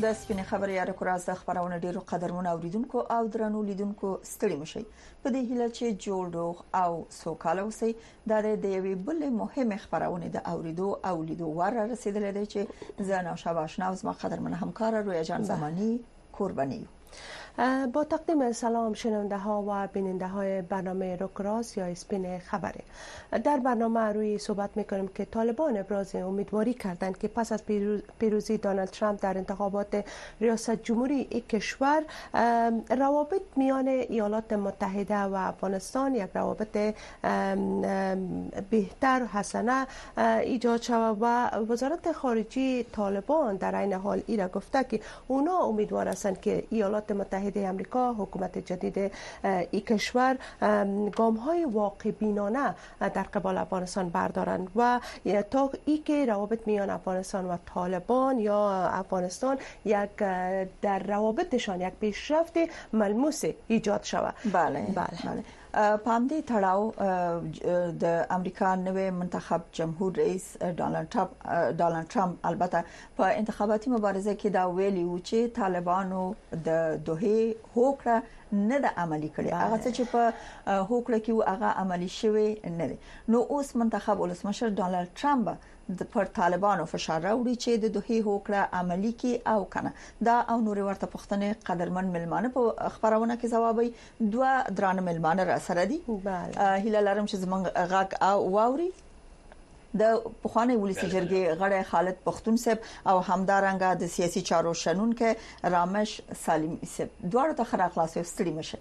د سپینې خبرې یا راز د خبرونه ډیرو قدرمن اوریدونکو او درنو لیدونکو ستړي مشي په دې هیله چې جوړ ډوغ او سوکاله اوسئ د یوې بل مهمه خبرونه د اوریدو او لیدو ور رسیدلې ده چې زه نوشابه آشنا او قدرمن همکار رویا جان زمانی قربانی. با تقدیم سلام شنونده ها و بیننده های برنامه روکراس یا اسپین خبره. در برنامه روی صحبت میکنیم که طالبان ابراز امیدواری کردند که پس از پیروزی دونالد ترامپ در انتخابات ریاست جمهوری این کشور روابط میان ایالات متحده و افغانستان یک روابط بهتر و حسنه ایجاد شود و وزارت خارجه طالبان در این حال ایرا گفته که اونا امیدوار هستند که ایالات متحده امریکا حکومت جدید این کشور گام‌های واقع بینانه در قبال افغانستان بردارند و تا ای که روابط میان افغانستان و طالبان یا افغانستان یک در روابطشان یک پیشرفت ملموس ایجاد شود. بله. پام دې تړاو د امریکا نوې منتخب جمهور رئیس ډونالد ترامپ البته په انتخاباتي مبارزه کې دا ویلي و چې طالبانو د دوه هوکړه نه د عملی کړي هغه چې په هوکړه کې هغه عملی شوی نه دي. نو اوس منتخب ولسمشر ډونالد ترامپ پر طالبانو فشار راوړي چې د دوه هوکړه عملی کې او کنه دا او نور ورته پښتنې قدرمن ملمانه په خبرونه کې جوابي دوه درانه ملمانه را سره دي. هیله لرم چې زمونږ غاک او واوري د پخوانی ولسی جرګې غړی خالد پختون صاحب او همدارنګه د سیاسي چارو شنونکو رامش سالم صاحب دواړو ته خیر اخلاص او ستړي مشه.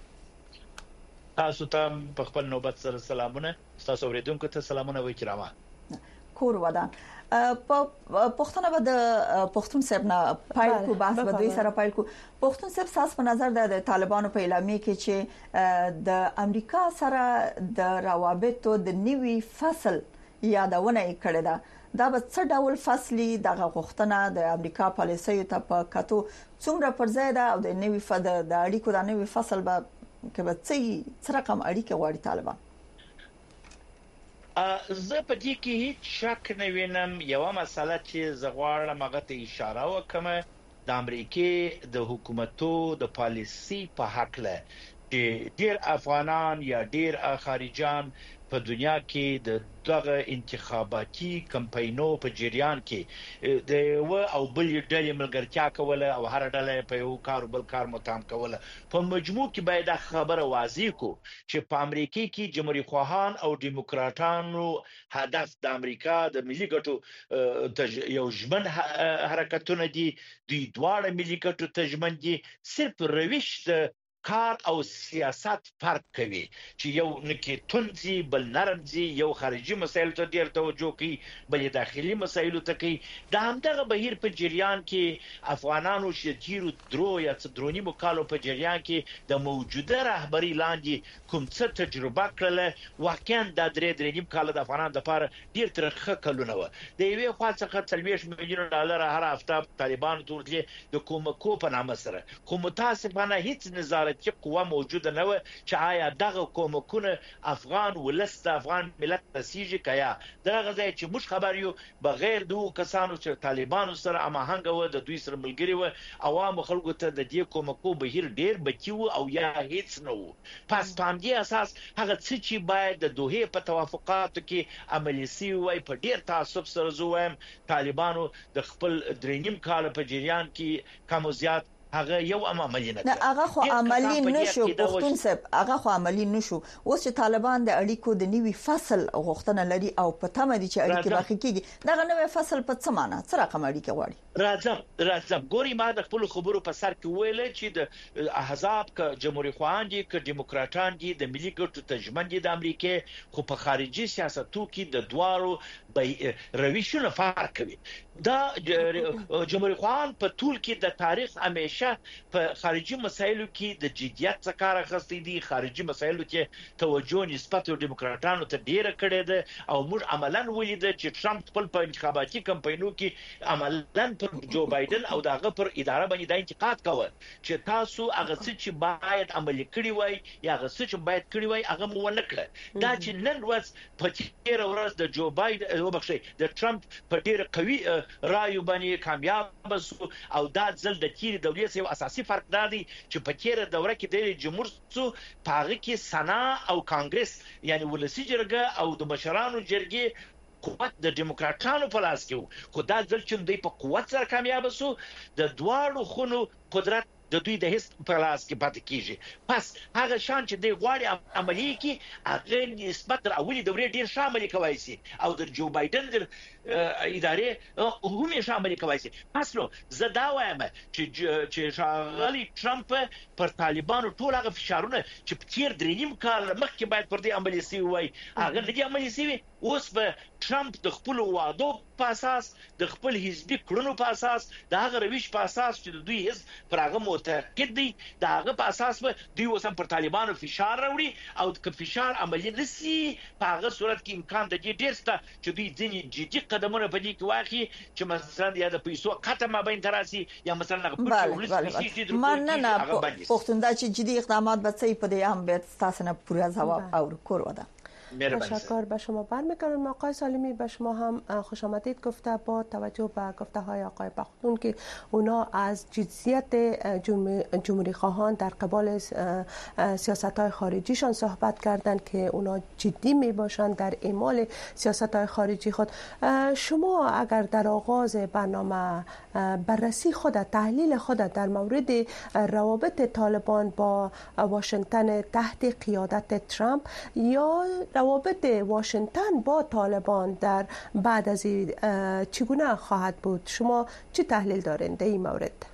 تاسو ته په خپل نوبت سره سلامونه، تاسو اوریدونکو ته سلامونه وایي کرامه. کور ودان پښتون به د پښتون صاحب نه پایل کو بحث به دوی سره پایل کو. پښتون صاحب ساس په نظر د طالبانو په اعلامیه کې چې د امریکا سره د روابطو د نیوي فصل یادونه کړې ده دا به څه ډول فصلي دغه غوښتنه د امریکا پالیسیو ته په کتو څومره پر ځای ده او د نیوي د اړیکو د نیوي فصل به کې به څه رقم اړیکه غواړي طالبان. زه په دې کې هیڅ شک نه وینم. یو مسله چې زغواړم هغه ته اشاره وکم د امریکای د حکومتو د پالیسی په حق له چې ډیر افغانان یا ډیر خارجيان په دنیا کې د دغه انتخاباتي کمپاینو په جریان کې د و او بل ډلې ملګرتیا کوله او هر ډله په یو کار بل کار متهم کوله. په مجموع کې باید خبره واضح کو چې په امریکا کې جمهوریت خواهان او دیموکراتانو هدف د امریکا د ملي ګټو یو ژمن حرکتونه دي. دوی دواړه ملي ګټو ته ژمن دي. صرف روش د کار او سیاست فرق کوي چې یو نکي تونځي بل نرمځي، یو خارجي مسایل ته ډیر توجه کوي بل داخلي مسایلو ته کوي. دا همدغه بهیر په جریان کې افغانانو چې تیرو درو یا درونی مکالو په جریان کې د موجوده رهبری لاندې کوم څه تجربه کړله واقعا د درې کال د افغانانو لپاره ډیر ترخه کلونه و. د یوې خوا څخه 30 میلیون ډالر هر هفته طالبان تورلي د کومکو په نامه سره کوم متاسفانه هیڅ نظارت چې قوه موجوده نه و چې آیا دغه کومکونه افغان ولست افغان ملت تسیج کیا دغه ځای چې موږ خبر یو بغیر دوه کسانو چې طالبانو سره اماهنګ و د دوی سره ملګری و عوام خلکو ته د دې کومکو بهیر ډیر بچیو او یا هیڅ نه و. پس په دې اساس هغه څه چې باید د دوه په توافقاتو کې عملي سی وای په ډیر تعصب سره زویم طالبانو د خپل درېنیم کال په جریان کې کم زیات هغه یو عملی نه هغه خو عملی نشو. پښتون صاحب هغه خو عملی نشو. اوس چې طالبان د اړیکو د نیوي فصل غوښتنه لري او په تمه دي چې اړیکې باقی کیږي دغه نوې فصل په څه معنی څه رقم اړیکې غواړي. راځم ګوري ما د خپل خبرو په سر کې ویل چې د احزاب ک جمهوریت خواهان دي ک دیموکراتان دي د ملي ګټو تجمن دي د امریکا خو په خارجي سیاستو کې د دوارو رویشونه فرق کوي. دا جمهوریت خواهان په ټول کې د تاریخ همیشه همیشه په خارجي مسایلو کې د جديت څخه کار اخیستی دي، خارجي مسایلو کې توجه نسبت ډیموکراټانو ته ډیره کړې ده او موږ عملاً ولید چې ټرمپ خپل په انتخاباتي کمپاینونو کې عملاً پر جو بایدن او دغه پر اداره باندې د انتقاد کاوه چې تاسو هغه څه چې باید عملي کړی وای یا هغه څه چې باید کړی وای هغه مو ونه کړ. دا چې نن ورځ په تیر ورځ د جو بایدن وبخښي د ټرمپ په ډیر قوي رایو باندې کامیاب شو او دا ځل د تیر دولت یو اساسي فرق دی چې په تیر دوره کې د جمهور څو پاغه کې سنا او کانګرس یعنی ولسی جرګه او د مشرانو جرګې قوت د ډیموکراټانو په لاس کې وو، خو دا ځل چې دوی په قوت سره کامیاب شو د دواړو خونو قدرت د دوی د هیڅ په لاس کې پاتې کیږي. پس هغه شان چې د غواړي عملی کې هغه نسبت تر اولی دورې ډیر شامل کوي سي او د جو بایدن د ادارې هم شامل کوي سي. پس نو زه دا وایم چې شاغلی ټرمپ پر طالبانو ټول هغه فشارونه چې په تیر دریم کال مخکې باید پر دې عملي سي وای هغه د عملي سي. اوس به ټرمپ د خپل وعدو په اساس د خپل حزبي کړنو په اساس د هغه روش په اساس چې دوی هیڅ پر هغه معتقد دي د هغه په اساس به دوی اوس پر طالبانو فشار راوړي او د فشار عملي نسی په هغه صورت کې امکان د دې ډیر شته چې دوی ځینې جدي قدمونه په دې کې واخلي چې مثلا یا د پیسو قطع مابین تراسي یا مثلا هغه پولیس مننه پختوندا چې جدي اقدامات به څه په دې هم به تاسو نه پوره جواب او کور وده. تشکر به شما برمیگردم. آقای سالمی به شما هم خوش آمدید گفته با توجه به گفته های آقای پختون که اونا از جدیت جمهوری خواهان در قبال سیاست های خارجیشان صحبت کردند که اونا جدی می باشند در اعمال سیاست های خارجی خود. شما اگر در آغاز برنامه بررسی خود تحلیل خود در مورد روابط طالبان با واشنگتن تحت قیادت ترامپ یا روابط واشنگتن با طالبان در بعد از این چگونه خواهد بود، شما چه تحلیل دارین در این مورد؟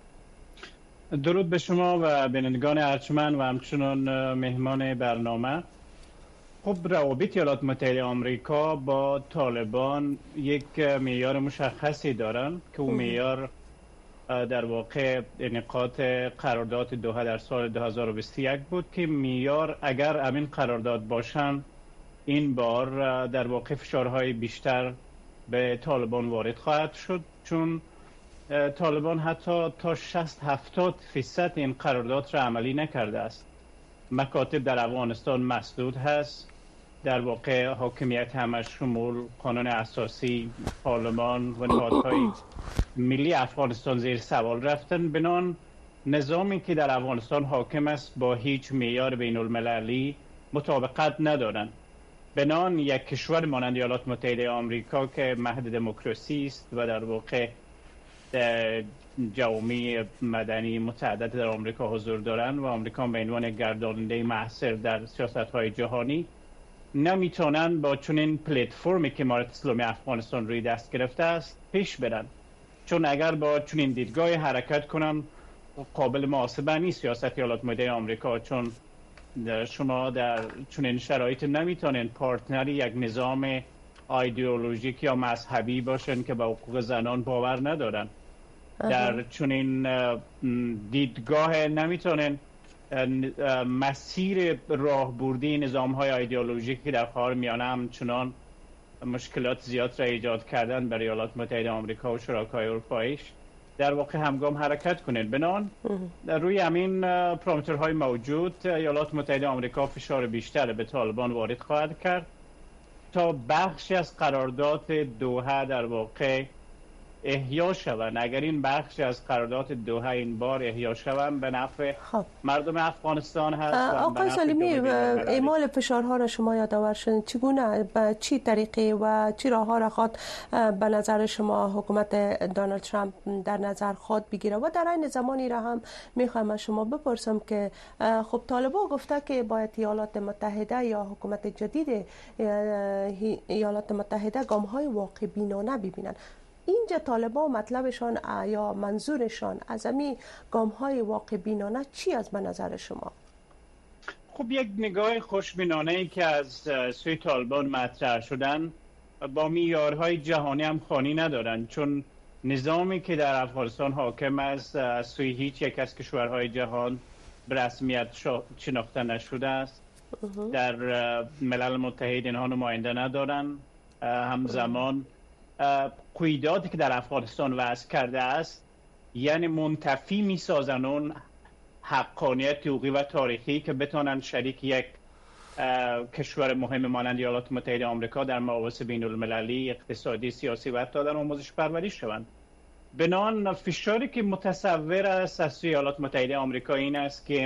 درود به شما و بینندگان ارجمند و همچنان مهمان برنامه. خب روابط ایالات متحده آمریکا با طالبان یک معیار مشخصی دارن که اون معیار در واقع انعقاد قرارداد دوحه در سال 2021 بود که معیار اگر همین قرارداد باشن این بار در واقع فشارهای بیشتر به طالبان وارد خواهد شد، چون طالبان حتی تا 60-70% این قرارداد را عملی نکرده است. مکاتب در افغانستان مسدود هست، در واقع حاکمیت همش شمول قانون اساسی، پارلمان و نهادهای ملی افغانستان زیر سوال رفتن. بنان نظامی که در افغانستان حاکم است با هیچ معیار بین المللی مطابقت ندارند. بنان یک کشور مانند ایالات متحده آمریکا که مهد دموکراسی است و در واقع جوامع مدنی متعدد در آمریکا حضور دارند و آمریکا به عنوان گرداننده مؤثر در سیاست‌های جهانی نمیتونن با چنین پلتفرمی که امارت اسلامی افغانستان روی دست گرفته است پیش برن، چون اگر با چنین دیدگاه حرکت کنن قابل محاسبه نیست سیاست ایالات متحده آمریکا، چون شما در چنین شرایط نمیتونن پارتنری یک نظام ایدئولوژیک یا مذهبی باشن که به حقوق زنان باور ندارن. در چنین دیدگاه نمیتونن مسیر راهبردی نظام‌های ایدئولوژیکی در خاورمیانه همچنان مشکلات زیاد را ایجاد کردن برای ایالات متحده آمریکا و شرکای اروپاییش در واقع همگام حرکت کنند. بنان روی همین پارامترهای موجود ایالات متحده آمریکا فشار بیشتر به طالبان وارد خواهد کرد تا بخشی از قرارداد دوحه در واقع احیا شوند. اگر این بخش از قرارداد دوحه این بار احیا شوند به نفع مردم افغانستان هست. آقای سالمی، اعمال فشارها را شما یادآور شدید، چگونه به چی طریقه و چی راهها را خواد به نظر شما حکومت دونالد ترامپ در نظر خواد بگیره؟ و در این زمانی را هم میخوایم از شما بپرسم که خب طالبان گفته که باید ایالات متحده یا حکومت جدید ایالات متحده گام‌های واقع بینانه ببینند. اینجا طالبان مطلبشان یا منظورشان از همین گام‌های واقع بینانه چی از به نظر شما؟ خب یک نگاه خوشبینانه‌ای که از سوی طالبان مطرح شدن با معیارهای جهانی هم خوانی ندارن، چون نظامی که در افغانستان حاکم است از سوی هیچ یک از کشورهای جهان به رسمیت شناخته نشده است. در ملل متحد اینها نماینده ندارن. همزمان قیوداتی که در افغانستان وضع کرده است یعنی منتفی میسازن اون حقانیت حقوقی و تاریخی که بتونن شریک یک کشور مهم مانند ایالات متحده آمریکا در مباحث بین المللی اقتصادی، سیاسی و حتی در آموزش پروری شوند. بنابراین فشاری که متصور است از سوی ایالات متحده آمریکا این است که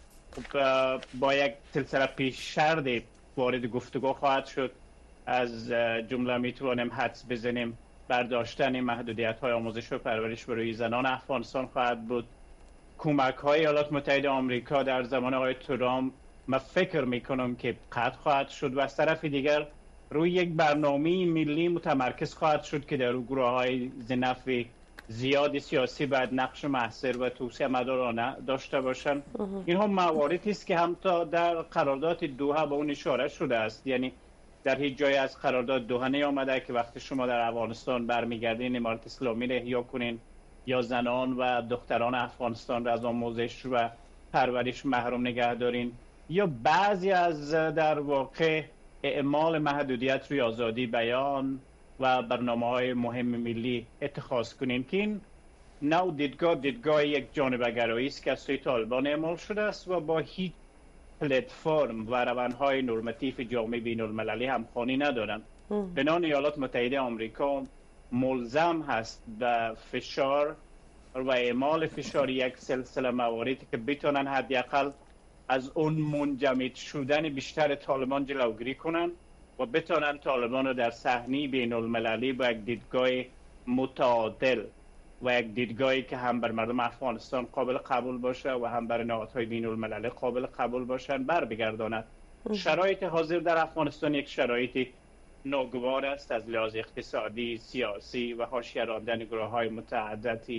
با یک سلسله پیش شرط وارد گفتگو خواهد شد. از جمله میتوانیم حدس بزنیم برداشتن محدودیت های آموزش و پرورش برای زنان افغانستان خواهد بود. کمک های ایالات متحده آمریکا در زمان آقای ترامپ من فکر میکنم که قطع خواهد شد و از طرف دیگر روی یک برنامه ملی متمرکز خواهد شد که در او گروه های ذی زیاد سیاسی باید نقش مؤثر و توسعه مدارانه داشته باشند. اینها مواردی است که هم تا در قرارداد دوحه به اون اشاره شده است. یعنی در هیچ جای از قرارداد دوحه نیامده که وقتی شما در افغانستان برمیگردین امارت اسلامی را احیا کنین یا زنان و دختران افغانستان را از آموزش و پرورش محروم نگه دارین یا بعضی از در واقع اعمال محدودیت روی آزادی بیان و برنامه‌های مهم ملی اتخاذ کنین که این نوع دیدگاه یک جانبه‌گرایی است که از سوی طالبان اعمال شده است و با هیچ پلتفرم و روندهای نرماتیو جامعه بین المللی همخوانی ندارند. بنابراین ایالات متحده آمریکا ملزم هست به فشار و اعمال فشار یک سلسله مواردی که بتونن حداقل از اون منجمد شدن بیشتر طالبان جلوگیری کنن و بتونن طالبان رو در صحنه بین المللی با یک دیدگاه متعادل و یک دیدگاهی که هم بر مردم افغانستان قابل قبول باشه و هم بر نهادهای بین المللی قابل قبول باشن بگرداند. شرایط حاضر در افغانستان یک شرایط ناگوار است از لحاظ اقتصادی، سیاسی و حاشیه راندن گروه‌های متعددی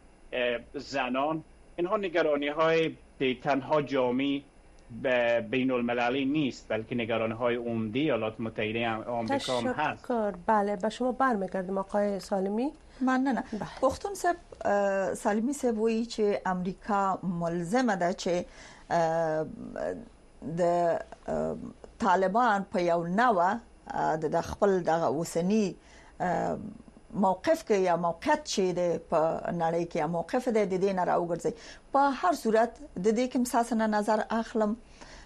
زنان. اینها نگرانی‌های تنها جامعه بین المللی نیست بلکه نگرانی‌های عمده ایالات متحده آمریکا هم هست. بله، به شما برمیگردم آقای سالمی. نه پختون صاحب سالمی صاحب وایي چې امریکا ملزمه ده چې د طالبان په یو نوع د خپل د اوسنی موقف کې یا موقعیت چې د په نړۍ کې موقف د دې نه راوګرځي. په هر صورت د دې کوم ساسنه نظر اخلم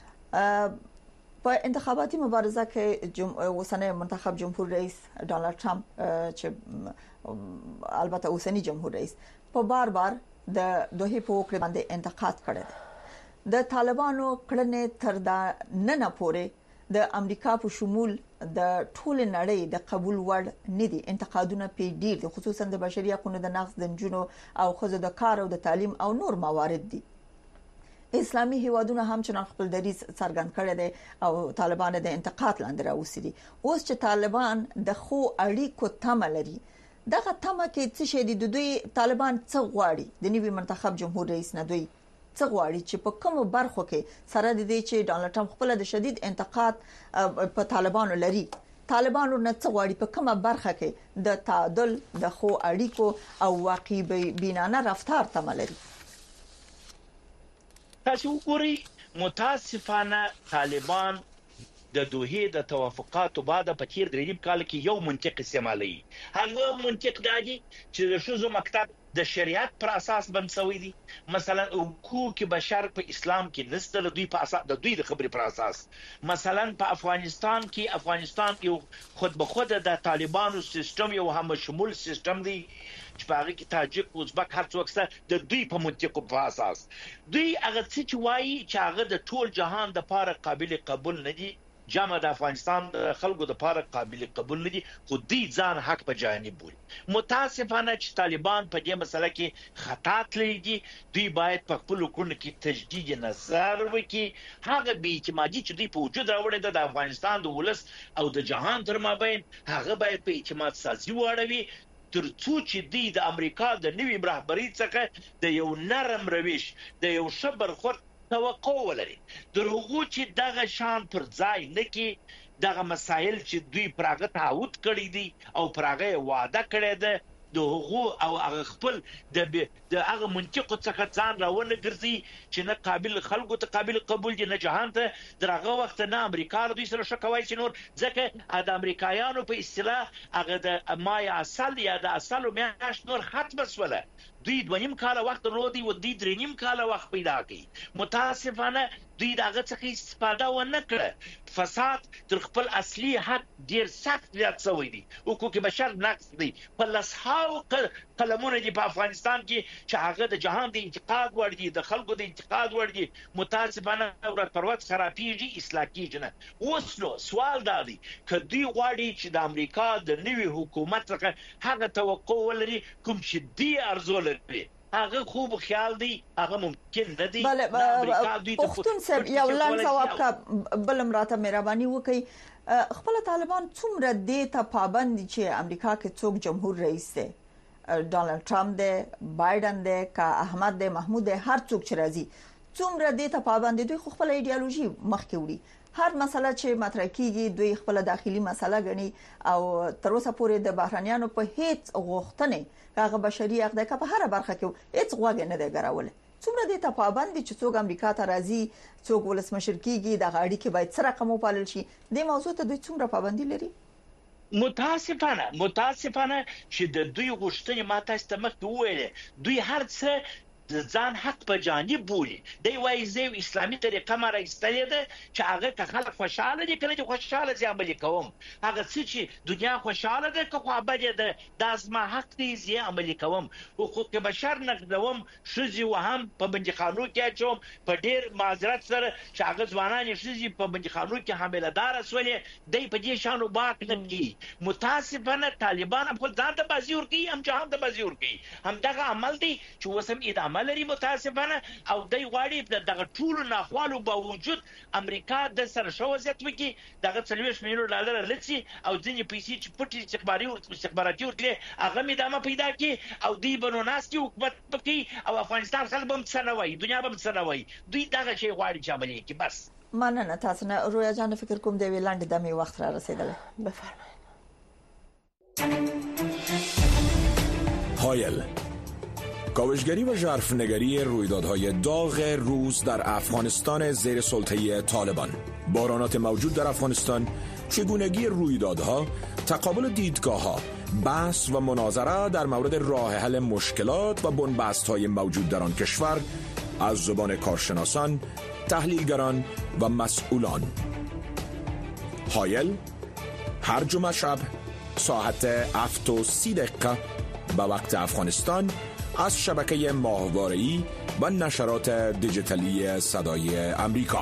په انتخاباتي مبارزه کې اوسنی منتخب جمهور رئیس ډونالد ټرمپ چې البته اوسنی جمهور رئیس په بار د دوه په وکړه باندې انتقاد کړی د طالبانو کړنې تر دا نه پورې د امریکا په شمول د ټول نړۍ د قبول وړ نه دي. انتقادونه په ډیر دي خصوصا د بشري حقوقو د نقض د جنونو او خزو د کار او د تعلیم او نور موارد دي. اسلامي هیوادونه هم چې خپل دریځ څرګند کړی دی او طالبان د انتقاد لاندې راوستي. اوس چې طالبان د خو اړیکو تمه لري دغه تمه کې څه شي د دوی طالبان څه غواړي د نوي منتخب جمهور رئیس نه دوی څه غواړي چې په کومو برخو کې سره د دې چې ډونالد ټرمپ خپل د شدید انتقاد په طالبانو لري طالبانو نه څه غواړي په کومه برخه کې د تعادل د خو اړیکو او واقعي بینانه رفتار تمه لري. تاسو وګورئ متاسفانه طالبان د دوحې د توافقاتو بعد په تیر دریم کال کې یو منطق استعمالوي. هغه منطق دی چې د شوزو مکتب د شریعت پر اساس بنسوي دي. مثلا حقوق بشر په اسلام کې نسته دوی په اساس د دوی د خبرې پر اساس. مثلا په افغانستان کې خود به خود د طالبانو سیستم یو هم شمول سیستم دی چې په هغه کې تاجک ازبک هر څوک سره د دوی په منطق په اساس دوی هغه څه وایي چې هغه د ټول جهان د لپاره قابل قبول نه دي. جامعه د افغانستان خلکو د لپاره قابل قبول نه دي خو دوی ځان حق په جانب بولي. متاسفانه چې طالبان په دې مسله کې خطا تللي دي. دوی باید په خپل حکومت کې تجدید نظر وکړي. هغه بې اعتمادي چې دوی په وجود راوړې ده د افغانستان د ولس او د جهان تر مابین هغه باید په اعتماد سازي واړوي ترڅو چې دوی د امریکا د نوي رهبرۍ څخه د یو نرم روش د یو شبر خور توقع ولري. دروغو چې دغه شان پر ځای نه کې دغه مسایل چې دوی پراغه تعهد کړی دي او پراغه وعده کړی ده د حقوق او هغه خپل د هغه منطقو څخه ځان راونه ګرځي چې نه قابل خلکو ته قابل قبول دي نه جهان ته درغه وخت نه امریکا دوی سره شکوي چې نور ځکه د امریکایانو په اصطلاح هغه د مای اصل یا د اصل میاشت نور ختم شوله دوی 2.5 کال وخت رودي و دوی 3.5 کال وخت پیدا کړي متاسفانه دوی دغه څخه استفاده ونه کړه فساد تر خپل اصلي حق ډیر سخت زیات شوی دی حقوق بشر نقض دی په لسهاو قلمونه دي په افغانستان کې چې هغه د جهان د انتقاد وړ دي د خلکو د انتقاد وړ دي متاسفانه ورځ پر ورځ خرابېږي اصلاح کېږي نه اوس نو سوال دا دی که دوی غواړي چې د امریکا د نوي حکومت څخه هغه توقع ولري کوم چې دی ارزو لري هغه خوب خیال دی هغه ممکن نه دی پښتون صاحب یو لنډ ځواب کا بل مراته مهرباني وکړي خپل طالبان څومره دې ته پابند دي چې امریکا کې څوک جمهور رئیس دی ډونالد ټرمپ دی بایدن دی کا احمد دی محمود دی هر څوک چې راځي څومره دې ته پابند دي دوی خپل ایډیالوژي مخکې وړي هر مسله چې مطرح کیږي دوی خپل داخلي مسله غني او تر اوسه پورې د بهرانيانو په هیڅ غوښتنې هغه بشري حق د په هر برخه کې هیڅ غوږ نه دی ګراول څومره دې ته پابند دي چې څوک امریکا ته راځي څوک ولسمشر کیږي د غاړي کې باید سره کوم پالل شي د موضوع ته دوی څومره پابندي لري متاسفانه چې د دوی غوښتنې ما تاسو ته مخکې وویل دوی هر څه د ځان حق په جانب بولي دی وایي زه اسلامي طریقه ما راستلې ده چې هغه که خلک خوشاله دي کنه چې خوشاله ځي عملي کوم هغه څه چې دنیا خوشاله ده که خو بده ده د زما حق دی زه عملي کوم حقوق بشر نقدوم شذي وهم په بندخانو کې اچوم په ډیر معذرت سره چې هغه ځوانان شذي په بندخانو کې حامله دار اسولې دی په دې شانو باک نه کی متاسفانه طالبان خپل ځان ته بازی ور کوي هم جهان ته بازی ور کوي هم دغه عمل دی چې وسم ادامه لري متاسفانه او دای غواړي دغه ټول ناخوالو باوجود امریکا د سر شوزت وکي دغه 40 میلیون ډالر لڅي او ځینې پیسې چې پټي استخباراتي ورکړي هغه مدامه پیدا کی او دی بنو ناسي حکومت پکې او افغانستان خلک هم څنوي دنیا هم څنوي دوی دغه شی غواړي چې عملي کی بس مننه تاسو نه رویا جان فکر کوم دی ویلاند د می وخت را رسیدل بفرمایئ هایل کاوشگری و ژرفنگری رویدادهای داغ روز در افغانستان زیر سلطه طالبان، بحرانات موجود در افغانستان، چگونگی رویدادها، تقابل دیدگاه‌ها، بحث و مناظره در مورد راه حل مشکلات و بنبست‌های موجود در آن کشور از زبان کارشناسان، تحلیلگران و مسئولان. هایل هر جمعه شب ساعت 7:30 به وقت افغانستان از شبکه ماهواره‌ای و نشرات دیجیتالی صدای امریکا.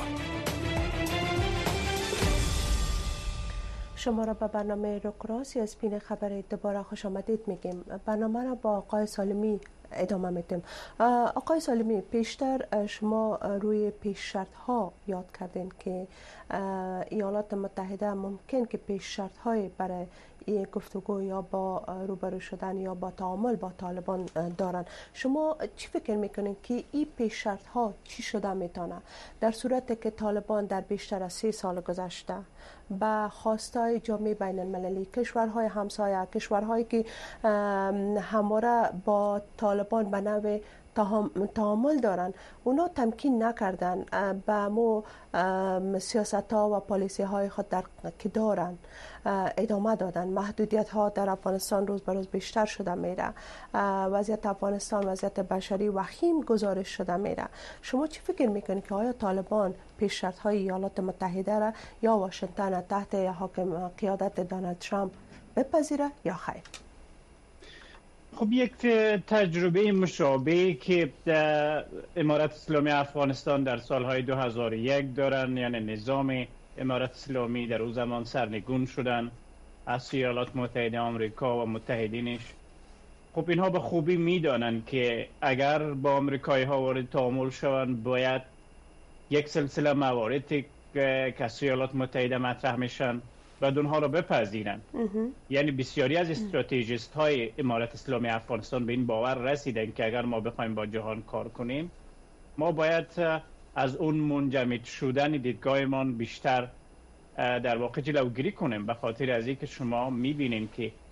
شما را به برنامه روکراسی از پین خبر دوباره خوش آمدید میگیم. برنامه را با آقای سالمی ادامه میدیم. آقای سالمی، پیشتر شما روی پیش شرط ها یاد کردین که ایالات متحده ممکن که پیش شرط های برای گفتگو یا با روبرو شدن یا با تعامل با طالبان دارن. شما چی فکر میکنین که این پیش شرط ها چی شده میتونه در صورت که طالبان در بیشتر از 3 سال گذشته با خواستای جامعه بین المللی، کشورهای همسایه، کشورهایی که همواره با طالبان به نوع تعامل دارن، اونا تمکین نکردن به مو سیاست ها و پالیسی های خود که دارن ادامه دادن. محدودیت ها در افغانستان روز به روز بیشتر شده میره. وضعیت افغانستان وضعیت بشری وخیم گزارش شده میره. شما چی فکر میکنید که آیا طالبان پیش شرط های ایالات متحده را یا واشنگتن تحت حاکم قیادت دونالد ترامپ بپذیره یا خیر؟ خب یک تجربه مشابه که امارت اسلامی افغانستان در سالهای 2001 دارن، یعنی نظام امارت اسلامی در اون زمان سرنگون شدن از ایالات متحده آمریکا و متحدینش. خب اینها به خوبی میدانن که اگر با آمریکایی ها وارد تعامل شوند باید یک سلسله مواردی که ایالات متحده مطرح میشن باید اونها را بپذیرن. یعنی بسیاری از استراتژیست های امارت اسلامی افغانستان به این باور رسیدن که اگر ما بخوایم با جهان کار کنیم ما باید از اون منجمد شدن دیدگاهمان بیشتر در واقع جلوگیری کنیم، به خاطر از اینکه شما میبینین که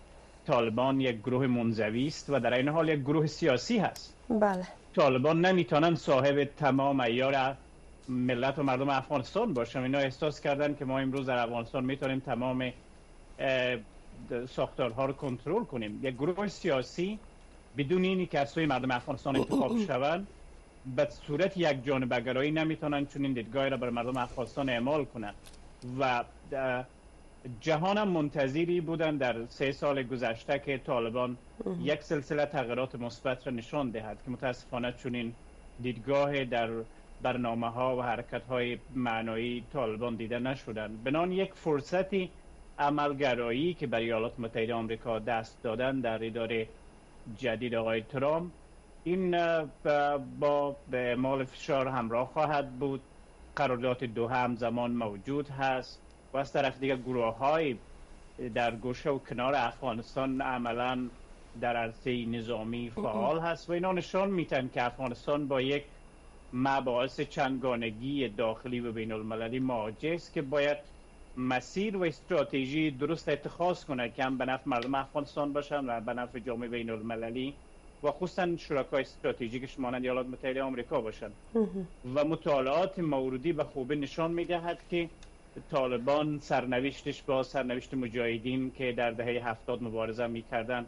طالبان یک گروه منزوی است و در این حال یک گروه سیاسی هست. بله. طالبان نمیتونن صاحب تمام عیار ملت و مردم افغانستان باشن. اینا احساس کردن که ما امروز در افغانستان میتونیم تمام ساختارها رو کنترل کنیم. یک گروه سیاسی بدون اینی که از سوی مردم افغانستان انتخاب شوند به صورت یک جانبه‌گرایی نمیتونن چون این دیدگاهی را بر مردم افغانستان اعمال کنند و جهان هم منتظری بودن در 3 سال گذشته که طالبان یک سلسله تغییرات مثبت را نشان دهد که متاسفانه چون این دیدگاه در برنامه ها و حرکت های معنایی طالبان دیده نشدن. بنان یک فرصتی عملگرایی که برای ایالات متحده آمریکا دست دادن در اداره جدید آقای ترامپ این با به اعمال فشار همراه خواهد بود. قرارداد دوحه همزمان موجود هست و از طرف دیگر گروه های در گوشه و کنار افغانستان عملا در عرصه نظامی فعال هست و اینا نشان میتن که افغانستان با یک مباحث چندگانگی داخلی و بین المللی مواجه است که باید مسیر و استراتژی درست اتخاذ کنه که هم به نفع مردم افغانستان باشن و به نفع جامعه بین المللی و خصوصا شرکای استراتژیکش مانند ایالات متحده آمریکا باشن. و مطالعات موردی به خوبی نشان میدهد که طالبان سرنوشتش با سرنوشت مجاهدین که در دهه 70 مبارزه میکردن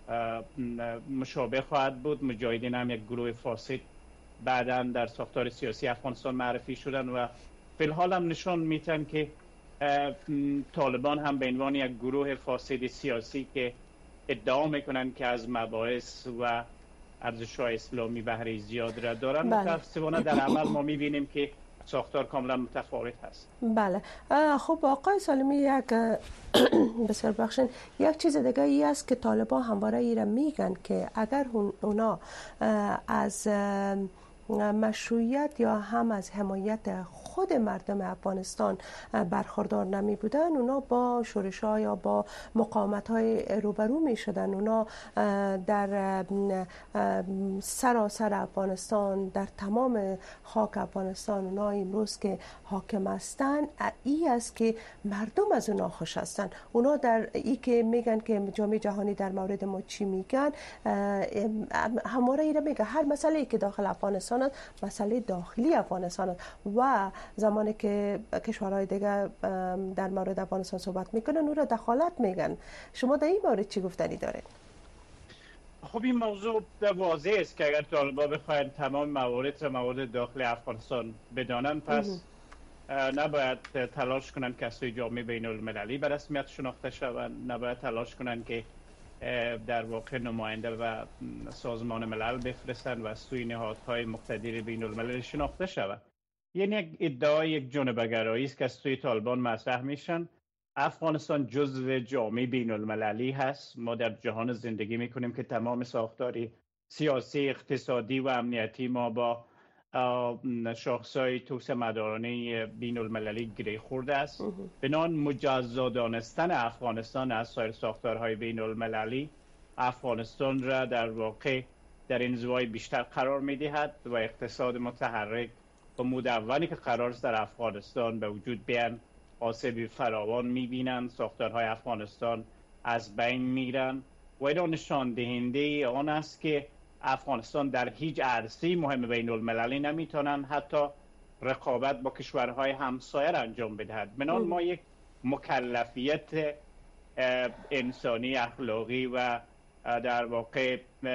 مشابه خواهد بود. مجاهدین هم یک گروه فاسد بعداً در ساختار سیاسی افغانستان معرفی شدن و فی الحال هم نشان میتن که طالبان هم به عنوان یک گروه فاسد سیاسی که ادعا میکنن که از مباحث و ارزش‌های اسلامی بهره زیاد را دارن، متأسفانه در عمل ما میبینیم که ساختار کاملا متفاوت هست. بله. خب آقای سالمی یک بسیار بخشین یک چیز دیگه ای است که طالبان همواره ای را میگن که اگر اونا از مشروعیت یا هم از حمایت خود مردم افغانستان برخوردار نمی بودن، اونا با شورش‌ها یا با مقاومت‌های روبرو می شدن. اونا در سراسر افغانستان، در تمام خاک افغانستان، اونا امروز که حاکم هستن ای است که مردم از اونا خوش هستن. اونا در ای که میگن که جامعه جهانی در مورد ما چی میگن، همواره ای را میگه هر مسئله که داخل افغانستان مسئله داخلی افغانستان است و زمانی که کشورهای دیگر در مورد افغانستان صحبت میکنن اون را دخالت میگن. شما در این مورد چی گفتنی دارید؟ خب این موضوع واضح است که اگر طالبان بخواهند تمام موارد داخل افغانستان بدانند پس نباید تلاش کنند که از سوی جامعه بین المللی به رسمیت شناخته شوند، نباید تلاش کنند که در واقع نماینده و سازمان ملل بفرستند و از سوی نهادهای مقتدر بین الملل شناخته شود. یعنی یک ادعای یک جانبه‌گرایی است که از سوی طالبان مطرح میشن. افغانستان جزو جامعه بین المللی هست. ما در جهان زندگی میکنیم که تمام ساختاری سیاسی، اقتصادی و امنیتی ما با شاخصهای توسعه مدارانه بین المللی گره خورده است. بنان مجزا دانستن افغانستان از سایر ساختارهای بین المللی افغانستان را در واقع در انزوای بیشتر قرار میدهد و اقتصاد متحرک و مدونی که قرار است در افغانستان به وجود بیان آسیب فراوان میبینند. ساختارهای افغانستان از بین میرن و این نشان دهنده آن است که افغانستان در هیچ عرصه مهم بین المللی نمیتونن حتی رقابت با کشورهای همسایه انجام بدهد. بنابراین ما یک مکلفیت انسانی، اخلاقی و در واقع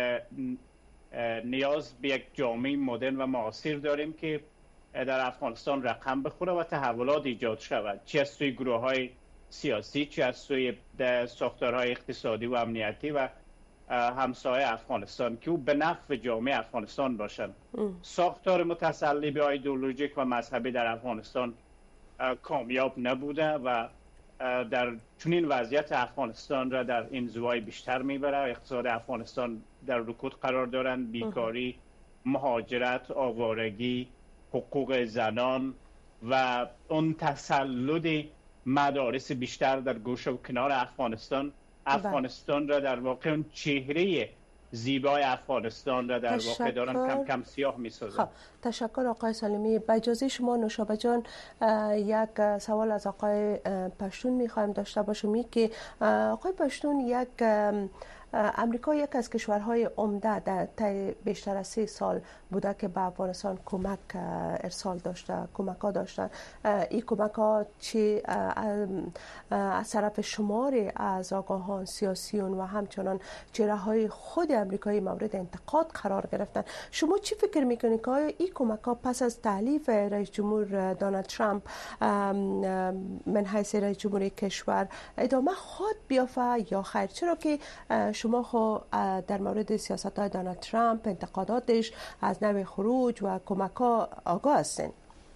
نیاز به یک جامعه مدرن و معاصر داریم که در افغانستان رقم بخوره و تحولات ایجاد شود، چه از سوی گروه های سیاسی، چه از سوی ساختارهای اقتصادی و امنیتی و همسایه افغانستان که او به نفع جامعه افغانستان باشند. ساختار متسلب ایدئولوژیک و مذهبی در افغانستان کامیاب نبوده و در چنین وضعیت افغانستان را در انزوای بیشتر میبره. اقتصاد افغانستان در رکود قرار دارند. بیکاری، مهاجرت، آوارگی، حقوق زنان و اون تسلط مدارس بیشتر در گوشه و کنار افغانستان را در واقع اون چهره زیبای افغانستان را در واقع دارن کم کم سیاه می‌سازن. خب تشکر آقای سالمی. با اجازه شما نوشابه جان یک سوال از آقای پشتون می‌خوایم داشته باشیم که آقای پشتون یک امریکا یک از کشورهای عمده در طی بیشتر از 3 سال بوده که به افغانستان کمک ارسال داشته، کمک ها داشتن. این کمک ها چه از طرف شماری از آگاهان، سیاسیون و همچنان چهره های خود امریکایی مورد انتقاد قرار گرفتن. شما چی فکر میکنید که آیا این کمک ها پس از تعلیف رئیس جمهور دونالد ترامپ من حیث رئیس جمهور کشور ادامه خواهد بیافته یا خیر؟ چرا که شما خو در مورد سیاست های دونالد ترامپ، انتقاداتش از نوع خروج و کمک ها آگاه هستین.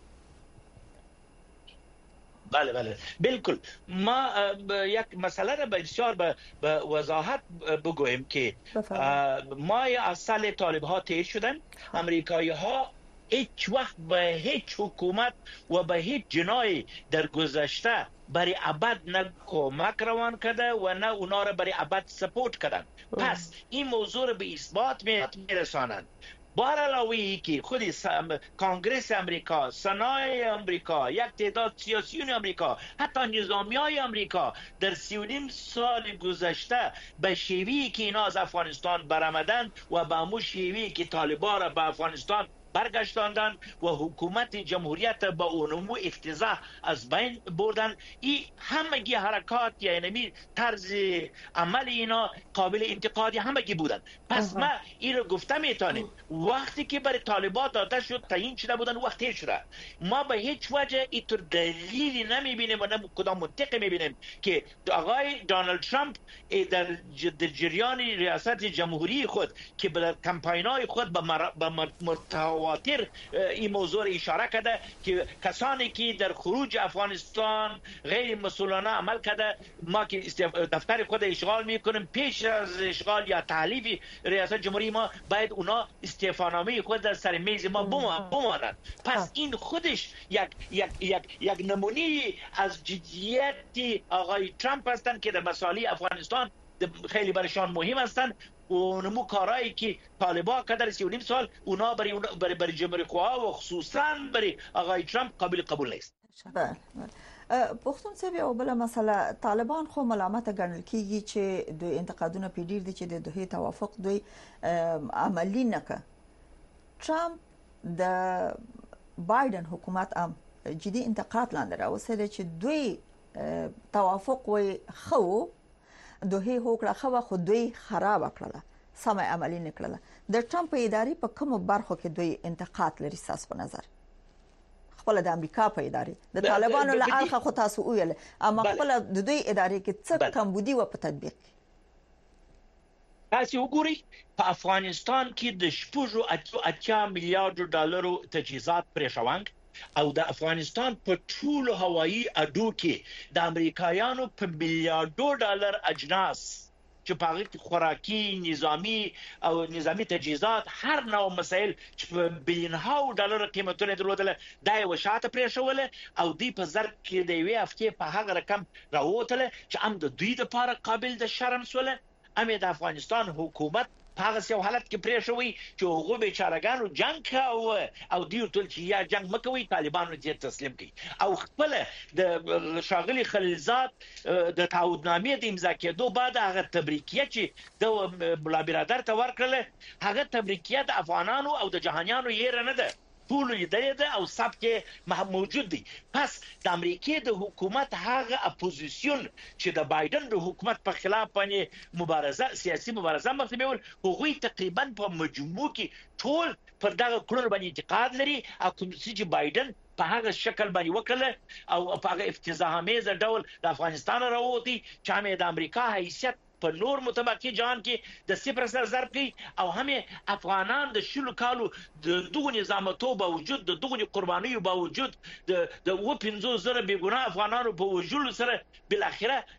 بله بالکل. ما یک مسئله را بسیار به وضاحت بگویم که ما از سال طالب ها طی شدن. امریکایی ها هیچ وقت به هیچ حکومت و به هیچ جنایی در گذشته برای ابد نه کمک روان کرده و نه اونا را برای ابد سپورت کردن. پس این موضوع را به اثبات میرسانند. بر علاوه که خود کانگرس امریکا، سنای امریکا، یک تعداد سیاسیون امریکا، حتی نظامیای امریکا در 30 سال گذشته به شیوهی که اینا از افغانستان برآمدند و به همون شیوهی که طالبان را به افغانستان برگشتاندن و حکومت جمهوریت با اونمو افتضاح از بین بردن، این همگی حرکات یعنی طرز عمل اینا قابل انتقادی همگی بودن. پس ما این رو گفته میتونیم وقتی که برای طالبان داده شد تعیین شده بودن وقتی شده، ما به هیچ وجه اینطور دلیلی نمیبینیم و نه کدام منطقی میبینیم که آقای دونالد ترامپ در جریان ریاست جمهوری خود که در کمپاینای خود به متواتر این موضوع اشاره کرده که کسانی که در خروج افغانستان غیر مسئولانه عمل کرده، ما که دفتر خود اشغال میکنیم، پیش از اشغال یا تحلیف ریاست جمهوری ما باید اونا استعفانامه خود در سر میز ما بمانند. پس این خودش یک نمونه از جدیت آقای ترامپ هستند که در مسائل افغانستان خیلی برشان مهم هستند. اونمو کارهایی که طالبان که در 3.5 سال اونا برای جمهوری خواه و خصوصا برای آقای ترامپ قابل قبول نیست. پښتون صاحب یو بل مسله، طالبان خو ملامت ګڼل کیږي چې دوی انتقادونه پیډیر دي چې د دوی توافق دوی عملی نه ک. ترامپ د بایدن حکومت هم جدي انتقاد لاندې راوستل چې دوی توافق وي خو دوی هوکړه خو خو دوی خراب کړله، سم عملی نه کړله. د ترامپ ادارې په کوم برخو کې دوی انتقاد لري ساس په نظر؟ خپل د امریکا په ادارې د طالبانو له اړخه خو تاسو ویل، اما خپل د دوی ادارې کې څه کمبودي و په تطبیق تاسو وګورئ په افغانستان کې د 8 میلیارډ ډالرو تجهیزات پرېښوانګ او د افغانستان په ټولو هوایي اډو کې د امریکایانو په میلیارډو ډالر اجناس چې په هغه کې خوراکي، نظامی تجهیزات، هر نوع مسایل چې په بلینهاو ډالر قیمتونه درلودل، دا یې وشاته پرېښوله او دوی په ضرب کې د یوې هفتې په هغه رقم راووتله چې هم د دوی دپاره قابل د شرم سوله، هم د افغانستان حکومت په هغه یو حالت کې پرېښوي چې هغوی بیچارهګانو جنګ کاوه او دوی ورته ویل چې یا جنګ مه کوئ، طالبانو دې تسلیم کړي. او خپله د ښاغلي خلیلزاد د تعهدنامې د امضا کېدو بعد هغه تبریکیه چې د ملا برادر ته ورکړله، هغه تبریکیه د افغانانو او د جهانیانو یېره نه ده، ټول لیدلې ده او ثبت موجود دی. پس د امریکای د حکومت هغه اپوزیسیون چې د بایدن د حکومت په خلاف باندې سیاسي مبارزه مخ ته بیول، هغوی تقریبا په مجموع کې ټول پر دغه کړنو باندې انتقاد لري او کوم چې بایدن په هغه شکل باندې وکړه او په هغه افتضاحامیز ډول د افغانستان راووتی چې هم د امریکا حیثیت په نور متبقي جهان کې د 0% ضرب کوي او هم افغانان د شلو کالو د دغه نظاماتو باوجود، د دغه قربانیو باوجود، د 50,000 بیګناه افغانانو په وجلو سره بل اخره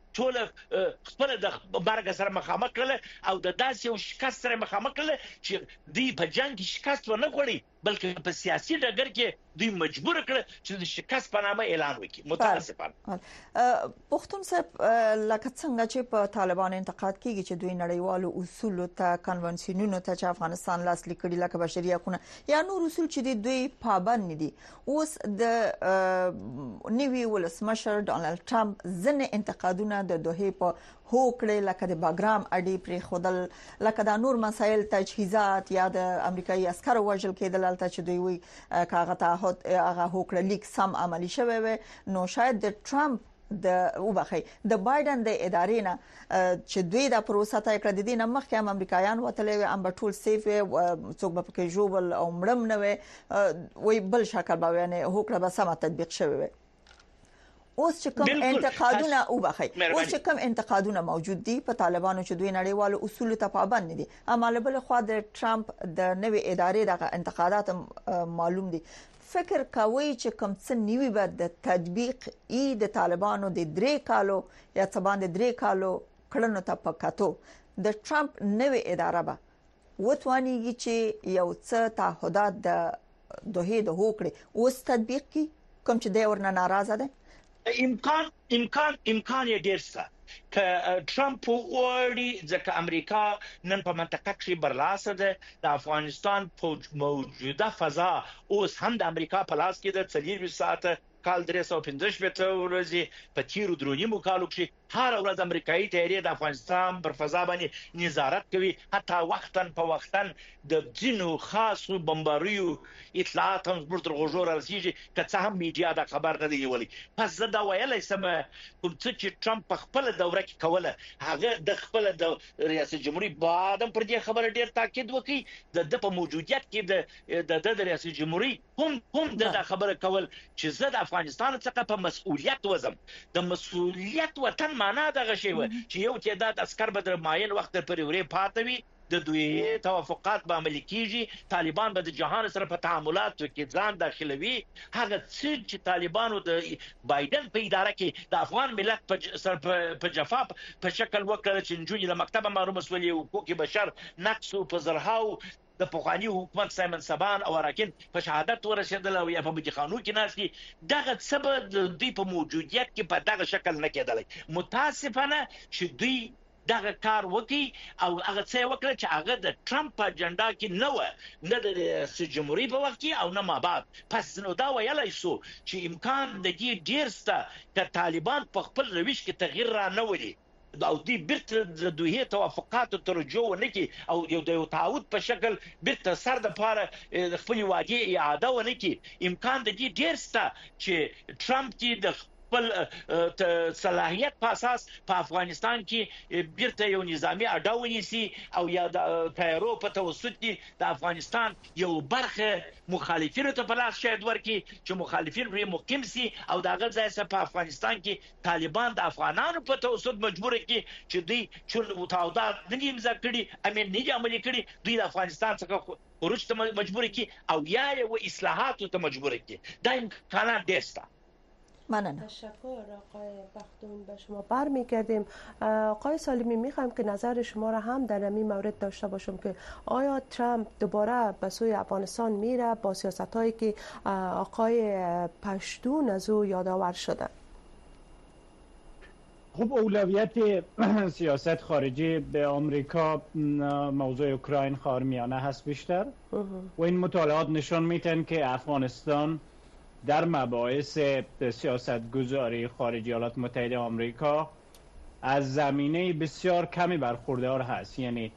ټول خپل د مرګ سره مخامخ کړل او د داسې یو شکست سره مخامخ کړل چې دوی په جنگ کې شکست ونه غوړي بلکې په سیاسي ډګر کې دوی مجبور کړ چې د شکست په نامه اعلان وکړي. متاسفانه پښتون صاحب لکه څنګه چې په طالبان انتقاد کیږي چې دوی نړیوالو اصولو ته کنونسیونونو ته چې افغانستان لاس لیکړي لکه بشري حقوقونه یا نور اصول چې دوی پابند دي، اوس د نیوی ولسمشر ډونالد ټرمپ ځنه انتقادونه د دوه په هوکړه لکه د باګرام اډي پر خودل لکه د نور مسایل تجهیزات یا د امریکایي عسکرو وژل کېدل چې دوی وی کاغه تعهد هغه هوکړه لیک سم عملی شوی و، نو شاید د ټرمپ د بایدن د ادارې نه چې دوی د پروسه ته کړ د دې نه مخکې هم امریکایان وتلې ام بټول سیف څوک به کې جوبل او مړم نه وي بل شکل به نه هوکړه به سم تطبیق شوی و. اوس چې کوم انتقادونه موجود دي په طالبانو چې دوی نړیوالو اصول ته پابند دي، اما له بل خوا د ټرمپ د نوې ادارې د انتقادات معلوم دي، فکر کوي چې کوم څه نیوي به د تطبیق د طالبانو د 3 کالو یا څه باندې 3 کالو کړنو ته پکاتو د ټرمپ نوې اداره به وتوانیږي چې یو څه تعهدات د دوه د هوکړې اوس تطبیق کی کوم چې د ورنه ناراضه ده؟ امکان یې ډیر شته ک ټرمپ وړي ځکه امریکا نن په منطقه کې برلاسه ده. د افغانستان په موجوده فضا اوس هم د امریکا په لاس کې ده. 40 ساعته کال 315 ورځې په تیرو درونیمو کالو کې هر ورځ امریکایي تیارې د افغانستان پر فضا باندې نظارت کوي، حتی وختن په وختن د ځینو خاصو بمباریو اطلاعات هم تر غوږو رسیږي که څه هم میډیا دا خبر نه دی ویلي. پس زه دا ویلای سم کوم څه چې ټرمپ په خپل دوره کې کوله هغه د خپل د ریاست جمهوریت بعدم پر دې خبره ډیر تاکید وکړي د په موجودیت کې د ریاست جمهوریت هم د خبره کول چې زه د افغانستان څخه په مسؤلیت وزم. د مسؤلیت وطن معنا دغه شی و چې یو تعداد عسكر به د معین وخت پر وری پاتوي، د دوی توافقات به عملي کیږي، طالبان به د جهان سره په تعاملات کې ځان داخلوي. هغه چې طالبانو د بایدن په اداره کې د افغان ملت په جفا په شکل وکړ چې نجونې له مکتبه محروم مسولي حقوق بشر نقص په زرهاو د پخوانی حکومت سایمن سبان او راکن په شهادت ورسېدل او یا په مجخانو کې ناشتي دغه سبب د دوی په موجودیت کې په دغه شکل نه کېدلی. متاسفانه چې دوی دغه کار وکي او هغه څه وکړي چې هغه د ټرمپ په اجنډا کې نه و، نه د ریاست جمهوریت په وخت کې او نه ما بعد. پس نو دا ویلای شو چې امکان د دې ډیر شته چې طالبان په خپل روش کې تغییر را نه ولي او دی بیرته د دوه توافقاتو ترجو نه کی او یو د تعهد په شکل بیرته سر د پاره خپل وعده اعاده ونه کی. امکان د دې ډیر شته چې ټرمپ کې د خپل صلاحیت په اساس په افغانستان کې بیرته یو نظامی اډاونی سي او یا د تایرو په توسط د افغانستان یو برخه مخالفینو ته په لاس شاید ورکی چې مخالفین لري مقیم سي او دغه ځای څخه په افغانستان کې طالبان د افغانانو په توسط مجبور کی چې دوی چې متعهدات نه امضا کړي امین نه عملي کړي، دوی د افغانستان څخه خروج ته مجبور کی او یا یو اصلاحات ته مجبور کی. دا امکانات دسته. ممنون. تشکر آقای بختون. به شما برمیگردیم. آقای سالمی میخوایم که نظر شما را هم در این مورد داشته باشم که آیا ترامپ دوباره به سوی افغانستان میره با سیاستایی که آقای پشتون از او یادآور شده؟ خب اولویت سیاست خارجی به آمریکا موضوع اوکراین خاورمیانه هست بیشتر و این مطالعات نشان میدن که افغانستان در مباحث سیاست گذاری خارجی ایالات متحده آمریکا از زمینه بسیار کمی برخوردار هست. یعنی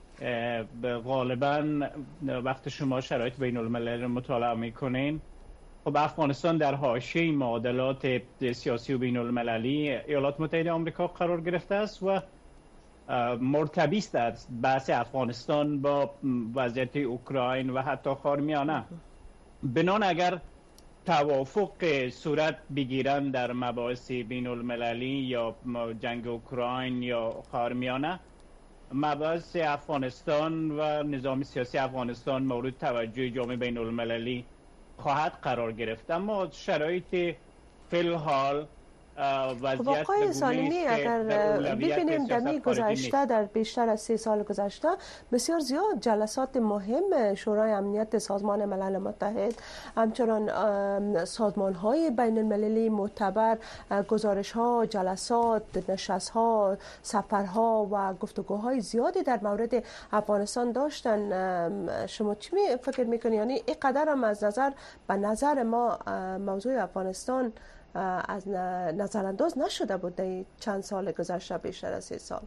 غالبا وقت شما شرایط بین الملل مطالعه میکنین، خب افغانستان در حاشیه معادلات سیاسی و بین المللی ایالات متحده آمریکا قرار گرفته است و مرتبط است بحث افغانستان با وضعیت اوکراین و حتی خاورمیانه. بنان اگر توافق صورت بگیرن در مباحث بین المللی یا جنگ اوکراین یا خاورمیانه، مباحث افغانستان و نظام سیاسی افغانستان مورد توجه جامعه بین المللی خواهد قرار گرفت. اما شرایط فی الحال وضعیت آقای سالمی اگر ببینیم در گذشته در بیشتر از 3 سال گذشته بسیار زیاد جلسات مهم شورای امنیت سازمان ملل متحد، همچنان سازمان های بین المللی معتبر گزارش ها، جلسات، نشست ها، سفرها و گفتگوهای زیادی در مورد افغانستان داشتن. شما چی فکر میکنید؟ یعنی اینقدر هم از نظر ما موضوع افغانستان از نظرانداز نشده بود در چند سال گذشته، بیشتر از 3 سال؟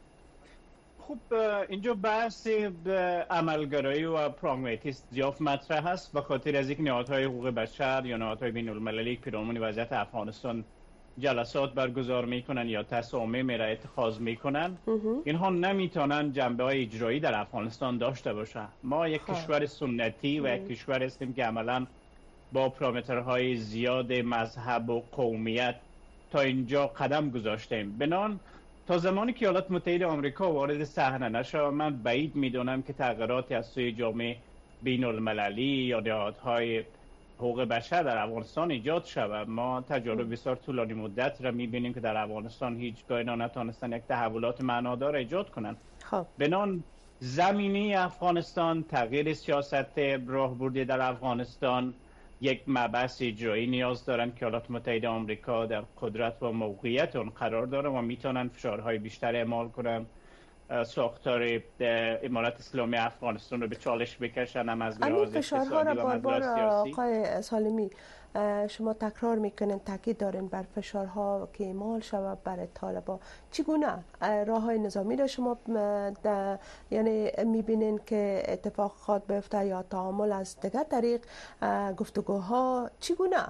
خب اینجا بحث عملگرایی و پراگماتیسم زیاد مطرح است، به خاطر از اینکه نهادهای حقوق بشر یا نهادهای بین المللی پیرامون وضعیت افغانستان جلسات برگزار میکنن یا تصامیم را اتخاذ میکنن، اینها نمیتونن جنبه های اجرایی در افغانستان داشته باشه. ما یک کشور سنتی و یک کشور هستیم که عملاً با پارامترهای زیاد مذهب و قومیت تا اینجا قدم گذاشتیم. بنان تا زمانی که ایالات متحده آمریکا وارد صحنه نشود، من بعید میدونم که تغییراتی از سوی جامعه بین المللی یا نهادهای حقوق بشر در افغانستان ایجاد شود. ما تجارب بسیار طولانی مدت را میبینیم که در افغانستان هیچگاه اینا نتونستن یک تحولات معنادار ایجاد کنند. بنان زمینی افغانستان، تغییر سیاست راهبردی در افغانستان یک مبحث اجرایی نیاز دارن که ایالات متحده آمریکا در قدرت و موقعیت اون قرار داره و میتونن فشارهای بیشتر اعمال کنن، ساختار امارت اسلامی افغانستان رو به چالش بکشن، هم از لحاظ اقتصادی و بار آقای سالمی شما تکرار میکنین، تاکید دارین بر فشارها که اعمال شود بر طالبان. چگونه راههای نظامی را شما یعنی میبینین که اتفاقات بیفته یا تعامل از دیگر طریق گفتگوها چگونه؟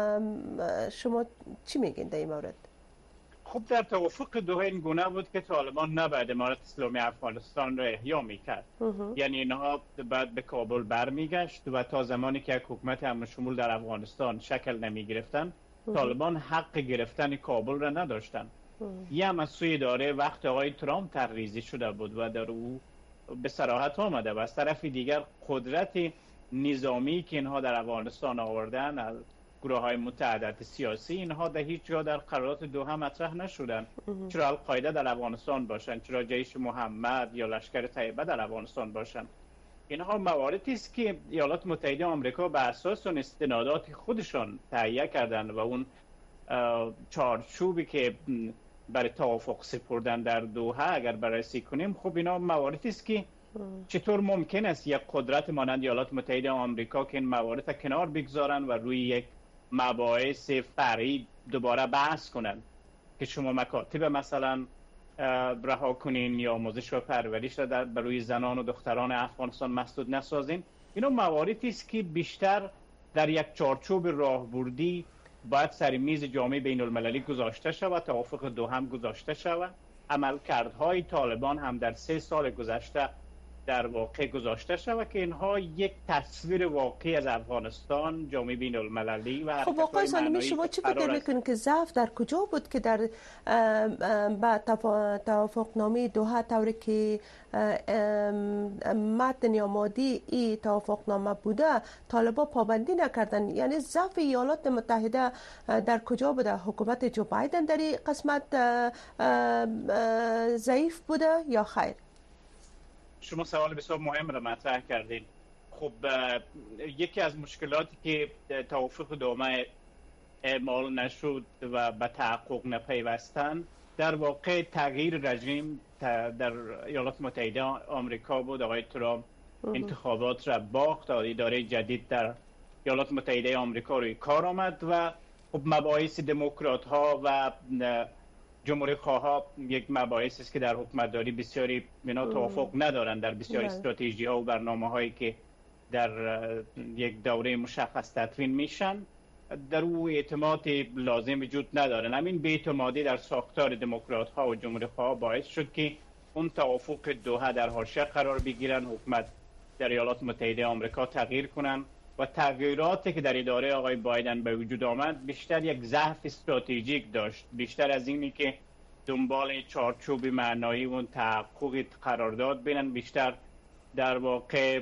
شما چی میگین در این مورد؟ خب در توافق دوحه این گونه بود که طالبان نباید امارت اسلامی افغانستان را احیا میکرد. یعنی اینها بعد به کابل برمیگشت و تا زمانی که یک حکومت امن شمول در افغانستان شکل نمیگرفتن، طالبان حق گرفتن کابل را نداشتن. یه هم از سوی اداره وقت آقای ترامپ طرحریزی شده بود و در او به صراحت آمده و از طرف دیگر قدرت نظامی که اینها در افغانستان آوردن از گروه های متعدد سیاسی، اینها در هیچ جا در قرارات دوحه مطرح نشدن. چرا القاعده در افغانستان باشن، چرا جیش محمد یا لشکر طیبه در افغانستان باشن. اینها مواردی است که ایالات متحده آمریکا بر اساس اون استنادات خودشان تهیه کردن و اون چارچوبی که برای توافق سپردن در دوحه اگر بررسی کنیم، خب اینا مواردی است که چطور ممکن است یک قدرت مانند ایالات متحده آمریکا که این موارد کنار بگذارن و روی یک مباحث فرعی دوباره بحث کنن که شما مکاتب مثلا رها کنین یا آموزش و پرورش را بر روی زنان و دختران افغانستان مسدود نسازین. اینا مواردی است که بیشتر در یک چارچوب راهبردی باید سر میز جامعه بین المللی گذاشته شود، توافق دوحه هم گذاشته شود. عملکردهای طالبان هم در 3 سال گذشته در واقع گذاشته شود که اینها یک تصویر واقعی از افغانستان، جامعه بین المللی و خب آقای سالمی شما چی فکر میکنید که ضعف در کجا بود که در با توافقنامه دوحه طوری که متن یا مادی ای توافقنامه بوده طالبان پابندی نکردن؟ یعنی ضعف ایالات متحده در کجا بوده؟ حکومت جو بایدن در این قسمت ضعیف بوده یا خیر؟ شما سوال بسیار مهم را مطرح کردین. خب یکی از مشکلاتی که توافق دوحه اعمال نشد و به تحقق نپیوستن در واقع تغییر رژیم در ایالات متحده آمریکا بود. آقای ترامپ انتخابات را باخت، اداره جدید در ایالات متحده آمریکا روی کار آمد و خب مباحث دموکرات ها و جمهوری خواها یک مباحث است که در حکومتداری بسیاری اینا توافق ندارند در بسیاری استراتژی ها و برنامه هایی که در یک دوره مشخص تدوین میشن. در او اعتماد لازم وجود ندارن. همین بی‌اعتمادی در ساختار دموکرات ها و جمهوری خواها باعث شد که اون توافق دوحه در حاشیه قرار بگیرن، حکومت در ایالات متحده آمریکا تغییر کنن و تغییراتی که در اداره آقای بایدن به وجود آمد بیشتر یک ضعف استراتژیک داشت، بیشتر از اینی که دنبال چارچوب معنایی و تحقق قرارداد بینن، بیشتر در واقع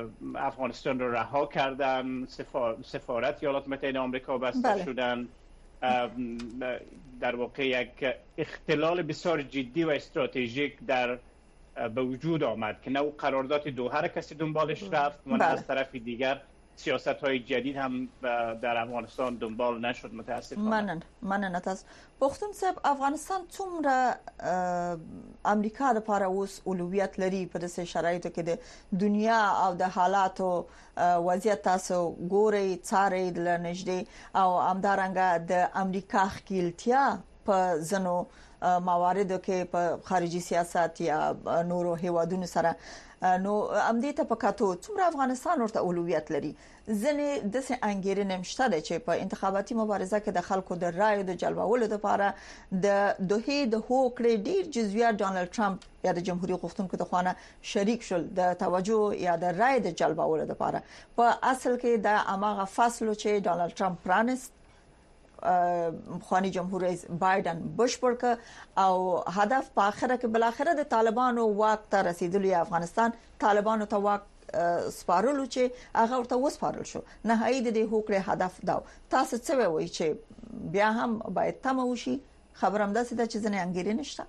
افغانستان رو رها کردن، سفارت ایالات متحده آمریکا بسته شدن در واقع یک اختلال بسیار جدی و استراتژیک به وجود آمد که نه قرارداد دوحه را کسی دنبالش رفت و نه از طرف دیگر سیاست‌های جدید هم در افغانستان دنبال نشد متاسفانه. مننه تاسو. پښتون صاحب، افغانستان څومره امریکا لپاره اوس اولویت لري په داسې شرایطو کې د دنیا او د حالاتو وضعیت تاسو ګوري څاري لنږدې او همدارنګه د امریکا خپلتیا په زنو مواردو کې په خارجي سیاست یا نورو هیوادونو سره نو امدې ته پکاتو څومره افغانستان ورته اولویت لري. ځنې د څه انګیرنې مشته چې په انتخاباتي مبارزه کې د خلکو د رایو د جلبولو لپاره د دوه د هوکړې ډیر جزئیات ډونالد ټرمپ یا د جمهوریت غوښتونکو د خوانه شریک شول د توجه یا د رای د جلبولو لپاره. په اصل کې د اماغه فاصله چې ډونالد ټرمپ پرانست خواني جمهور رئیس بایدن بشپړ ک او هدف په اخره کې بل اخره د طالبانو واک ته رسیدلی افغانستان طالبانو ته واک سپارلو چې هغه ورته وسپارل شو. نهایي د هوکړې هدف دا. تاسو څه وایي چې بیا هم باید تم وشي؟ خبرم ده چې ځنې انګیرنې نشته.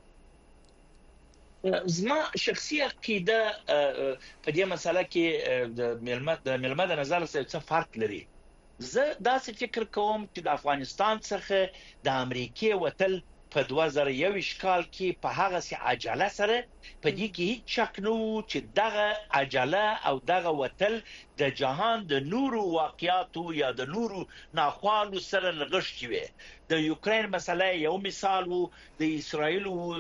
زما شخصي عقیده په دې مسله کې د ملمه د نظر څخه فرق لري. زه داسې فکر کوم چې د افغانستان څخه د امریکای وتل په 2021 کال کې په هغه سي عجله سره په دې کې هیڅ شک نه چې دغه عجله او دغه وتل د جهان د نورو واقعاتو یا د نورو ناخوالو سره لغښتي وي. د یوکرين مسله یو مثال وو، د اسرایل وو،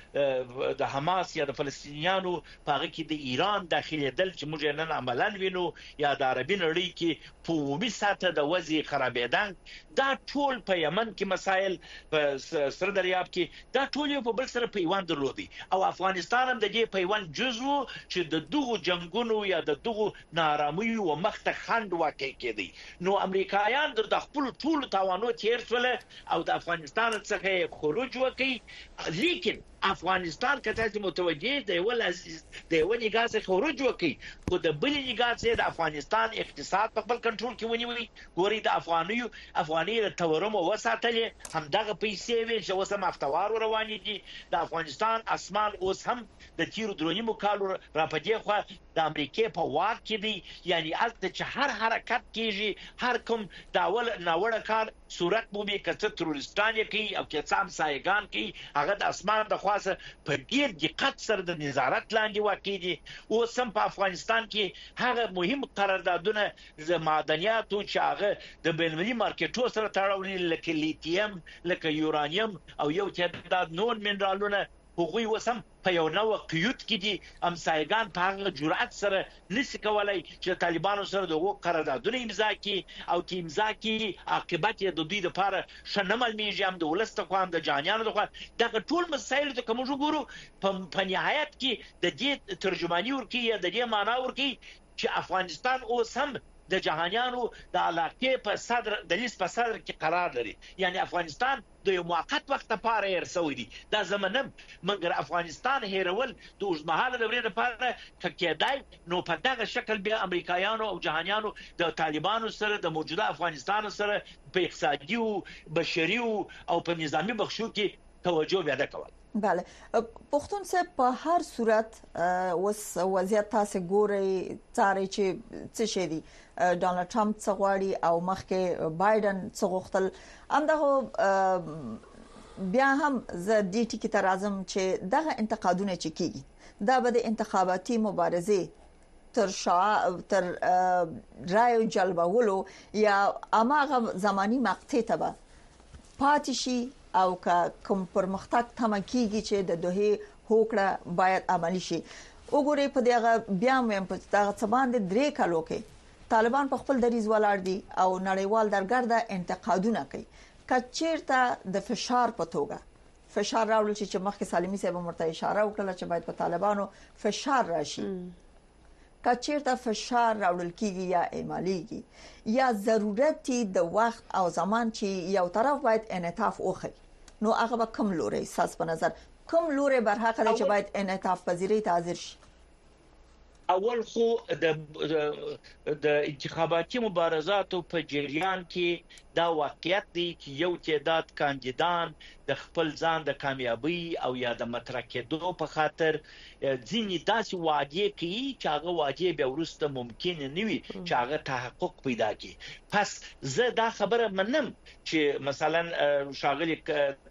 د حماس یا د فلسطینیانو په هغه کې د ایران داخلي دل چې موږ نن عملاً وینو یا د عربي نړۍ کې په عمومي سطح د وضعي خرابېدل. دا ټول په یمن کې مسایل، په سر دریاب کې دا ټول په بل سره پیوند درلودي او افغانستان هم د دې پیوند جزو چې د دغو جنگونو یا د دغو نارامیو او مخته خند واقع کېدی. نو امریکایان د خپل ټول توانو تیر سول او د افغانستان څخه خروج وکړي. لیکن افغانستان کته چې متوجه دی ول عزیز دی ونی غاز خروج وکړي خو د بل نگاز د افغانستان اقتصاد په خپل کنټرول کې ونیوي. ګوري د افغاني تورم وساتلې هم دغه پیسې وي چې وسم افتوار روانې دي. د افغانستان اسمان اوس هم د تیرو درونیمو کالو را پدې خو د امریکای په واک کې دي. یعنی البته چې هر حرکت کیږي هر کوم داول ناوړه کار صورت مو به کڅ تروریستان کوي او کې څام سایگان کوي هغه د اسمان د خاصه په ډیر دقت سره د نظارت لاندې واقع دي. او سم په افغانستان کې هغه مهم قراردادونه د معدنیاتو چې هغه د بینالمللي مارکیټو سره تړاو لري لکه لیتیم، لکه یورانیم او یو تعداد نور منرالونه هغوی وسم په یو نوو قیود کې دي. امسایگان په هغه جرأت سره نشي کولای چې طالبانو سره دغه قراردادونه امضا کړي او چې امضا کړي عاقبت یې د دوی لپاره شنمل میږي هم د ولست خوان د جانیانو دغه ټول مسایل ته کوم وګورو په نهایت کې د دې ترجمانی ورکی یا د دې معنا ورکی چې افغانستان اوس هم د جهانیانو د علاقې په صدر د لیست په صدر کې قرار لري. یعنی افغانستان د یو موقت وخت لپاره هرڅوي دي. دا زمونږ مګر افغانستان هیرول د اوسمهاله دورې لپاره کېدای نو په دغه شکل به امریکایانو او جهانیانو د طالبانو سره د موجوده افغانستان سره په اقتصادي او بشري او په نظامی بخشو کې توجه بیا کول. بله پښتون صاحب په هر صورت وضعیت تاسو ګوري څاري چې څه شي دي ډونالد ټرمپ څغواړي او مخکې بایدن څغختل همدغه بیا هم زه دې ټکی تر اعظم چې دغه انتقادونه چې کیږي دا به د انتخاباتي مبارزه تر رایو جلبولو یا اماغه زمانی مقطع ته پاتې شي او کوم پرمختګ تم کیږي چې د دوه هوکړه باید عملی شي. وګورئ په دغه بیا مې په دغه څبان د 3 کالو کې طالبان په خپل دریز ولاړ دي او نړیوال درګرده انتقادونه کوي. کچیرته د فشار په توګه فشار راوړل چې مخکې سالمي صاحب مرته اشاره وکړه چې باید په طالبانو فشار راشي. کچیرته فشار راوړل کیږي یا اعمالیږي یا ضرورت د وخت او زمان چې یو طرف باید انعطاف وکړي نو هغه به کوم لوري اساس په نظر کوم لوري برحق دی چې باید انعطاف پذیری ته حاضر شي؟ اول خو د انتخاباتي مبارزاتو په جریان کې دا واقعیت دی چې یو تعداد کاندیدان د خپل ځان د کامیابی او یا د مطرح کېدو په خاطر ځینې داسې وعدې کوي چې هغه وعدې به ورسته ممکن نه وي چې هغه تحقق پیدا کړي. پس زه دا خبره منم چې مثلا شاغلی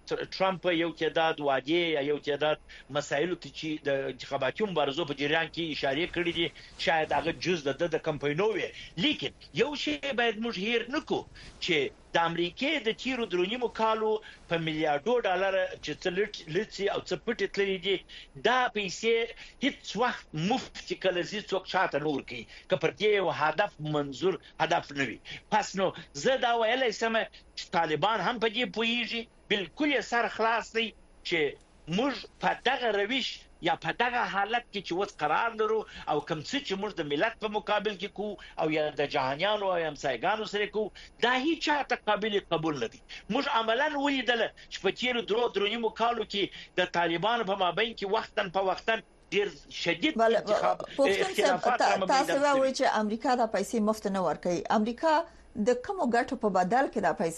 ټرمپ یو تعداد وعدې یا یو تعداد مسایلو ته چې د انتخاباتي مبارزو په جریان کې اشاره کړې دي شاید هغه جز د کمپاینو وي، لیکن یو شی باید موږ هیر نکو چې د امریکای د تیرو درونیمو کالو په میلیارډو ډالر چې څلټ لڅي او څه پټ تللی دي دا پیسې هیڅ وخت مفت کله زی څوک شاته نور کی کپر دې او هدف منظور هدف نوي. پس نو زه دا ویلای سم چې طالبان هم په دې پویږي بالکل سر خلاص دی چې موږ په دغه روش یا په دغه حالت کې چې وڅ قرار لرو او کوم څه چې موږ د ملت په مقابل کې کو او یا د جهانيانو او همسایګانو سره کو دا هیڅ قابل قبول نه دي. موږ عملاً ولیدل چې په تیرو درونیمو کالو کې د طالبانو په مابین کې وختن په وختن ډیر شدید اختلافات تاسو وایي چې امریکا د پیسې مفت نه ورکوي. امریکا د کومو ګټو په بدل کې د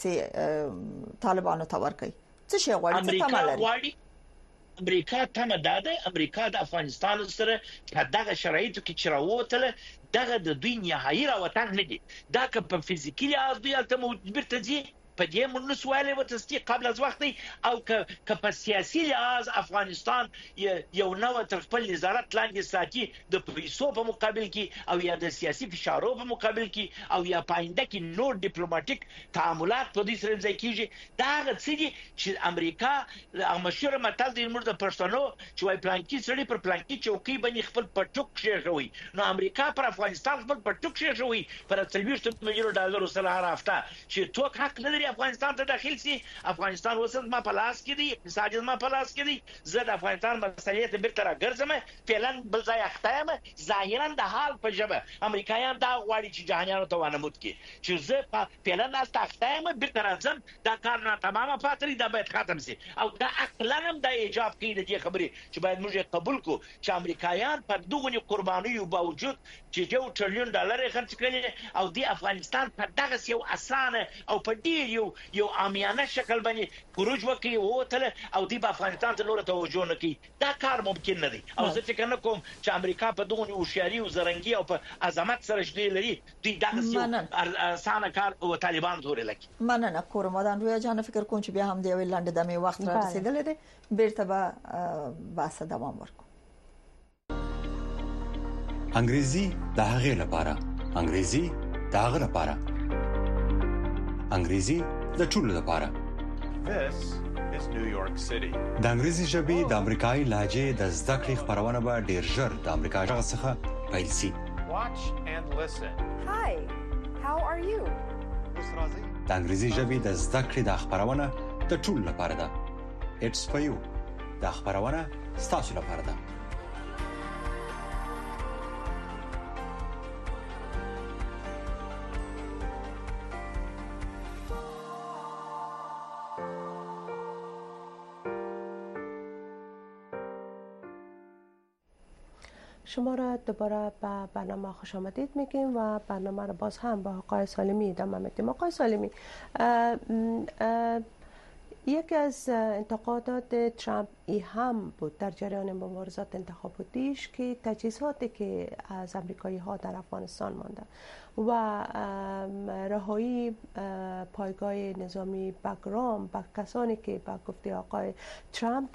پیسې طالبانو ته ورکوي؟ څه شي غواړي؟ څه تمه لري؟ امریکا تمه داده امریکا د افغانستان سره په دغه شرایطو کې چروتله دغه د دوی نهایي راوتن نه دي. دا که په فزیکي لحاظ دوی البته مجبر ته دي په دې مونږ سوالې و تصدیق قبل از وخت او که په سیاسي لحاظ افغانستان یو نوع تر خپل نظارت لاندې ساتي د پیسو په مقابل کې او یا د سیاسي فشارو په مقابل کې او یا پاینده کې نور ډیپلوماټیک تعاملات په دې سره ځای کیږي. دا هغه څه دي چې امریکا مشهور متل دی موږ د پښتنو چې وای پلانکی سړی پر پلانکی چوکۍ باندې خپل پټوک شیږوي، نو امریکا پر افغانستان خپل پټوک شیږوي پر 30 میلیون ډالر سره هر هفته چې توک حق نه لري افغانستان ته داخل سي. افغانستان وسند ما پلاس کې دي، اقتصاد ما پلاس کې دي، زه د افغانستان مسلې ته بیرته راګرځم فعلا بل ځای اختایم. ظاهرا د حال په جبه امریکایان دا غواړي چې جهانيانو ته ونمود کی چې زه فعلا تاسو اختایم بیرته راځم. دا کار نه تمامه پاتري دا باید ختم سي او دا عقلاً هم د ایجاب کوي د دې خبرې چې باید موږ قبول کو چې امریکایان په دغه قربانیو باوجود چې یو ټریلیون ډالر خرڅ کړي او د افغانستان په دغه یو اسانه او په ډیر یو عامیانه شکل باندې خروج وکړي او تل او د افغانستان ته نور توجه نه کوي. دا کار ممکن نه دی او زه فکر نه کوم چې امریکا په دغه هوښیاري او زرنګي او په عظمت سره شته لري دوی دغه اسانه کار او طالبان جوړ لکه مننه کورمدان رویا جان. فکر کوم چې بیا هم دی ویلاند د می وخت را رسیدل دي بیرته به باسه دوام ورکو. انګریزي د هغې لپاره، انګریزي د هغه لپاره، انګریزي د ټولو لپاره. This is New York City. د انګریزي ژبې د امریکایي لهجې د زده کړې خبرونه به ډیر ژر د امریکا ژغ څخه پیل شي. Watch and listen. Hi, how are you? د انګریزي ژبې د زده کړې د خبرونه د ټولو لپاره ده. It's for you. د خبرونه ستاسو لپاره ده. شما را دوباره به برنامه خوش آمدید میگیم و برنامه را باز هم با آقای سالمی ادامه میدیم. آقای سالمی، یکی از انتقادات ترامپ ای هم بود در جریان مبارزات انتخاباتیش که تجهیزاتی که از امریکایی ها در افغانستان مانده و رهایی پایگاه نظامی بگرام با کسانی که با گفته آقای ترامپ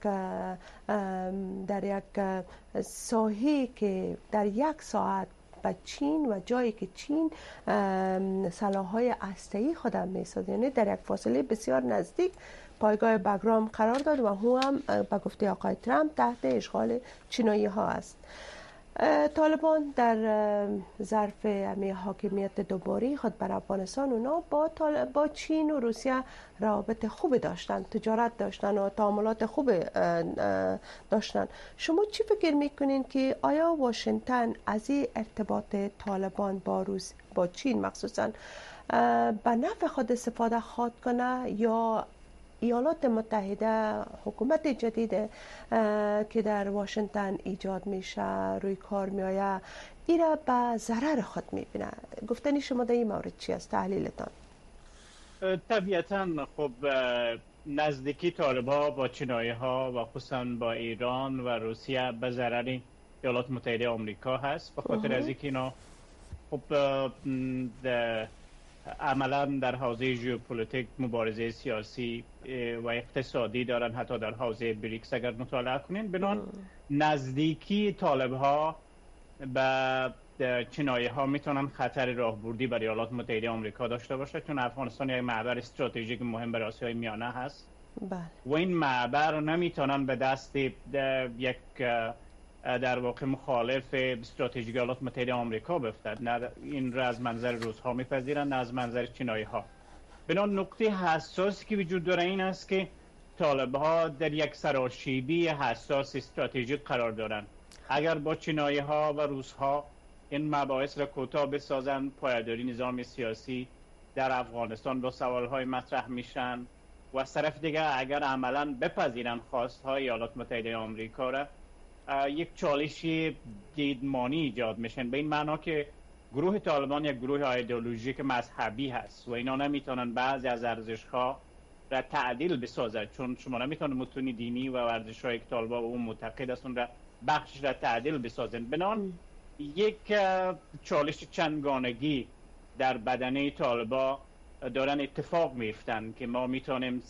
در یک ساحه که در یک ساعت به چین و جایی که چین سلاح‌های هسته‌ای خودم می‌سازد، یعنی در یک فاصله بسیار نزدیک پایگاه بگرام قرار داد و او هم به گفته آقای ترامپ تحت اشغال چینایی ها است. طالبان در ظرف حاکمیت دوباره خود بر افغانستان اونا با چین و روسیه روابط خوب داشتن، تجارت داشتن و تعاملات خوب داشتن. شما چی فکر میکنین که آیا واشنگتن از این ارتباط طالبان با چین مخصوصا به نفع خود استفاده خواهد کنه یا ایالات متحده حکومت جدید که در واشنگتن ایجاد میشه روی کار میآید ایرا به ضرر خود میبینه. گفتنی شما در این مورد چی است؟ تحلیلتان؟ طبیعتاً خب نزدیکی طالب‌ها با چینایی‌ها و خصوصاً با ایران و روسیه به ضرر ایالات متحده آمریکا هست، به خاطر از اینکه اینا خب عملاً در حوزه ژئوپلیتیک مبارزه سیاسی و اقتصادی دارن، حتی در حوزه بریکس اگر مطالعه کنین. بنان نزدیکی طالب‌ها به چینایی‌ها میتونن خطر راهبردی برای ایالات متحده آمریکا داشته باشه، چون افغانستان یک معبر استراتژیک مهم برای آسیای میانه هست. بله. و این معبر نمیتونن به دست یک در واقع مخالف استراتژیک ایالات متحده آمریکا بیفتد. نه این را از منظر روس‌ها میپذیرن، نه از منظر چینایی‌ها. بنابراین نقطه حساسی که وجود داره این است که طالب‌ها در یک سراشیبی حساس استراتژیک قرار دارند. اگر با چینایی‌ها و روس‌ها این مباحث را کوتاه بسازند، پایداری نظام سیاسی در افغانستان با سوال‌های مطرح میشن و از طرف دیگر اگر عملاً بپذیرن خواست‌های ایالات متحده آمریکا را، یک چالشی دیدمانی ایجاد میشن، به این معنا که گروه طالبان یک گروه ایدئولوژیک مذهبی هست و اینا نمیتونن بعضی از ارزش‌ها را تعدیل بسازد، چون شما نمیتونن متون دینی و ارزش‌های که طالبان اون معتقد هستن را بخشش را تعدیل بسازن. بنان یک چالش چندگانگی در بدنه طالبان دارن اتفاق میفتن که ما میتونیم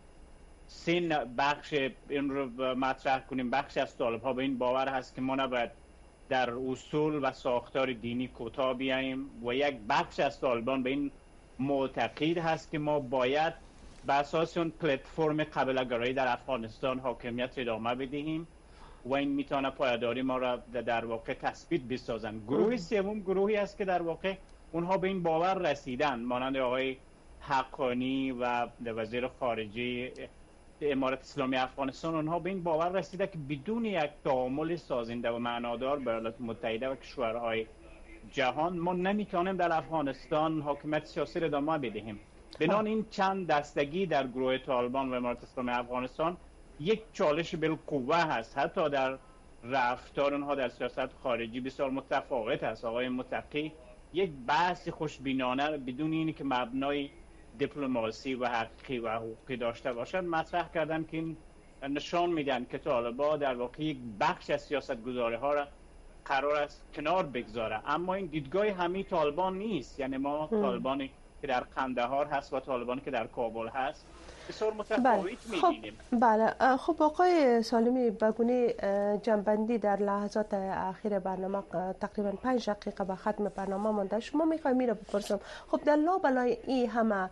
سه بخش این رو مطرح کنیم. بخش از طالب ها به این باور هست که ما نباید در اصول و ساختار دینی کوتاه بیاییم و یک بخش از طالبان به این معتقد هست که ما باید به اساس اون پلتفرم قبیله‌گرایی در افغانستان حاکمیت ادامه بدهیم و این میتونه پایداری ما را در واقع تثبیت بسازن. گروه سوم گروهی است که در واقع اونها به این باور رسیدن، مانند آقای حقانی و وزیر خارجه امارت اسلامی افغانستان. اونها به این باور رسیده که بدون یک تعامل سازنده و معنادار با ایالات متحده و کشورهای جهان ما نمیتونیم در افغانستان حاکمیت سیاسی را ادامه بدهیم. بنابراین این چند دستگی در گروه طالبان و امارت اسلامی افغانستان یک چالش بالقوه هست. حتی در رفتار اونها در سیاست خارجی بسیار متفاوت است. آقای متقی یک بحث خوشبینانه بدون اینی که مبنای دیپلماسی و حقیقی و حقوقی داشته باشند مطرح کردن که این نشان میدن که طالبان در واقع یک بخش از سیاست گذاری ها را قرار است کنار بگذاره. اما این دیدگاه همه طالبان نیست. یعنی ما طالبانی که در قندهار هست و طالبانی که در کابل هست بسیار متفاوت می‌بینیم. بله. خب آقای سالمی، بگونه جنبندی در لحظات اخیر برنامه، تقریبا 5 دقیقه به ختم برنامه مانده، شما میخوایم میره بپرسم، خب در لابلای این همه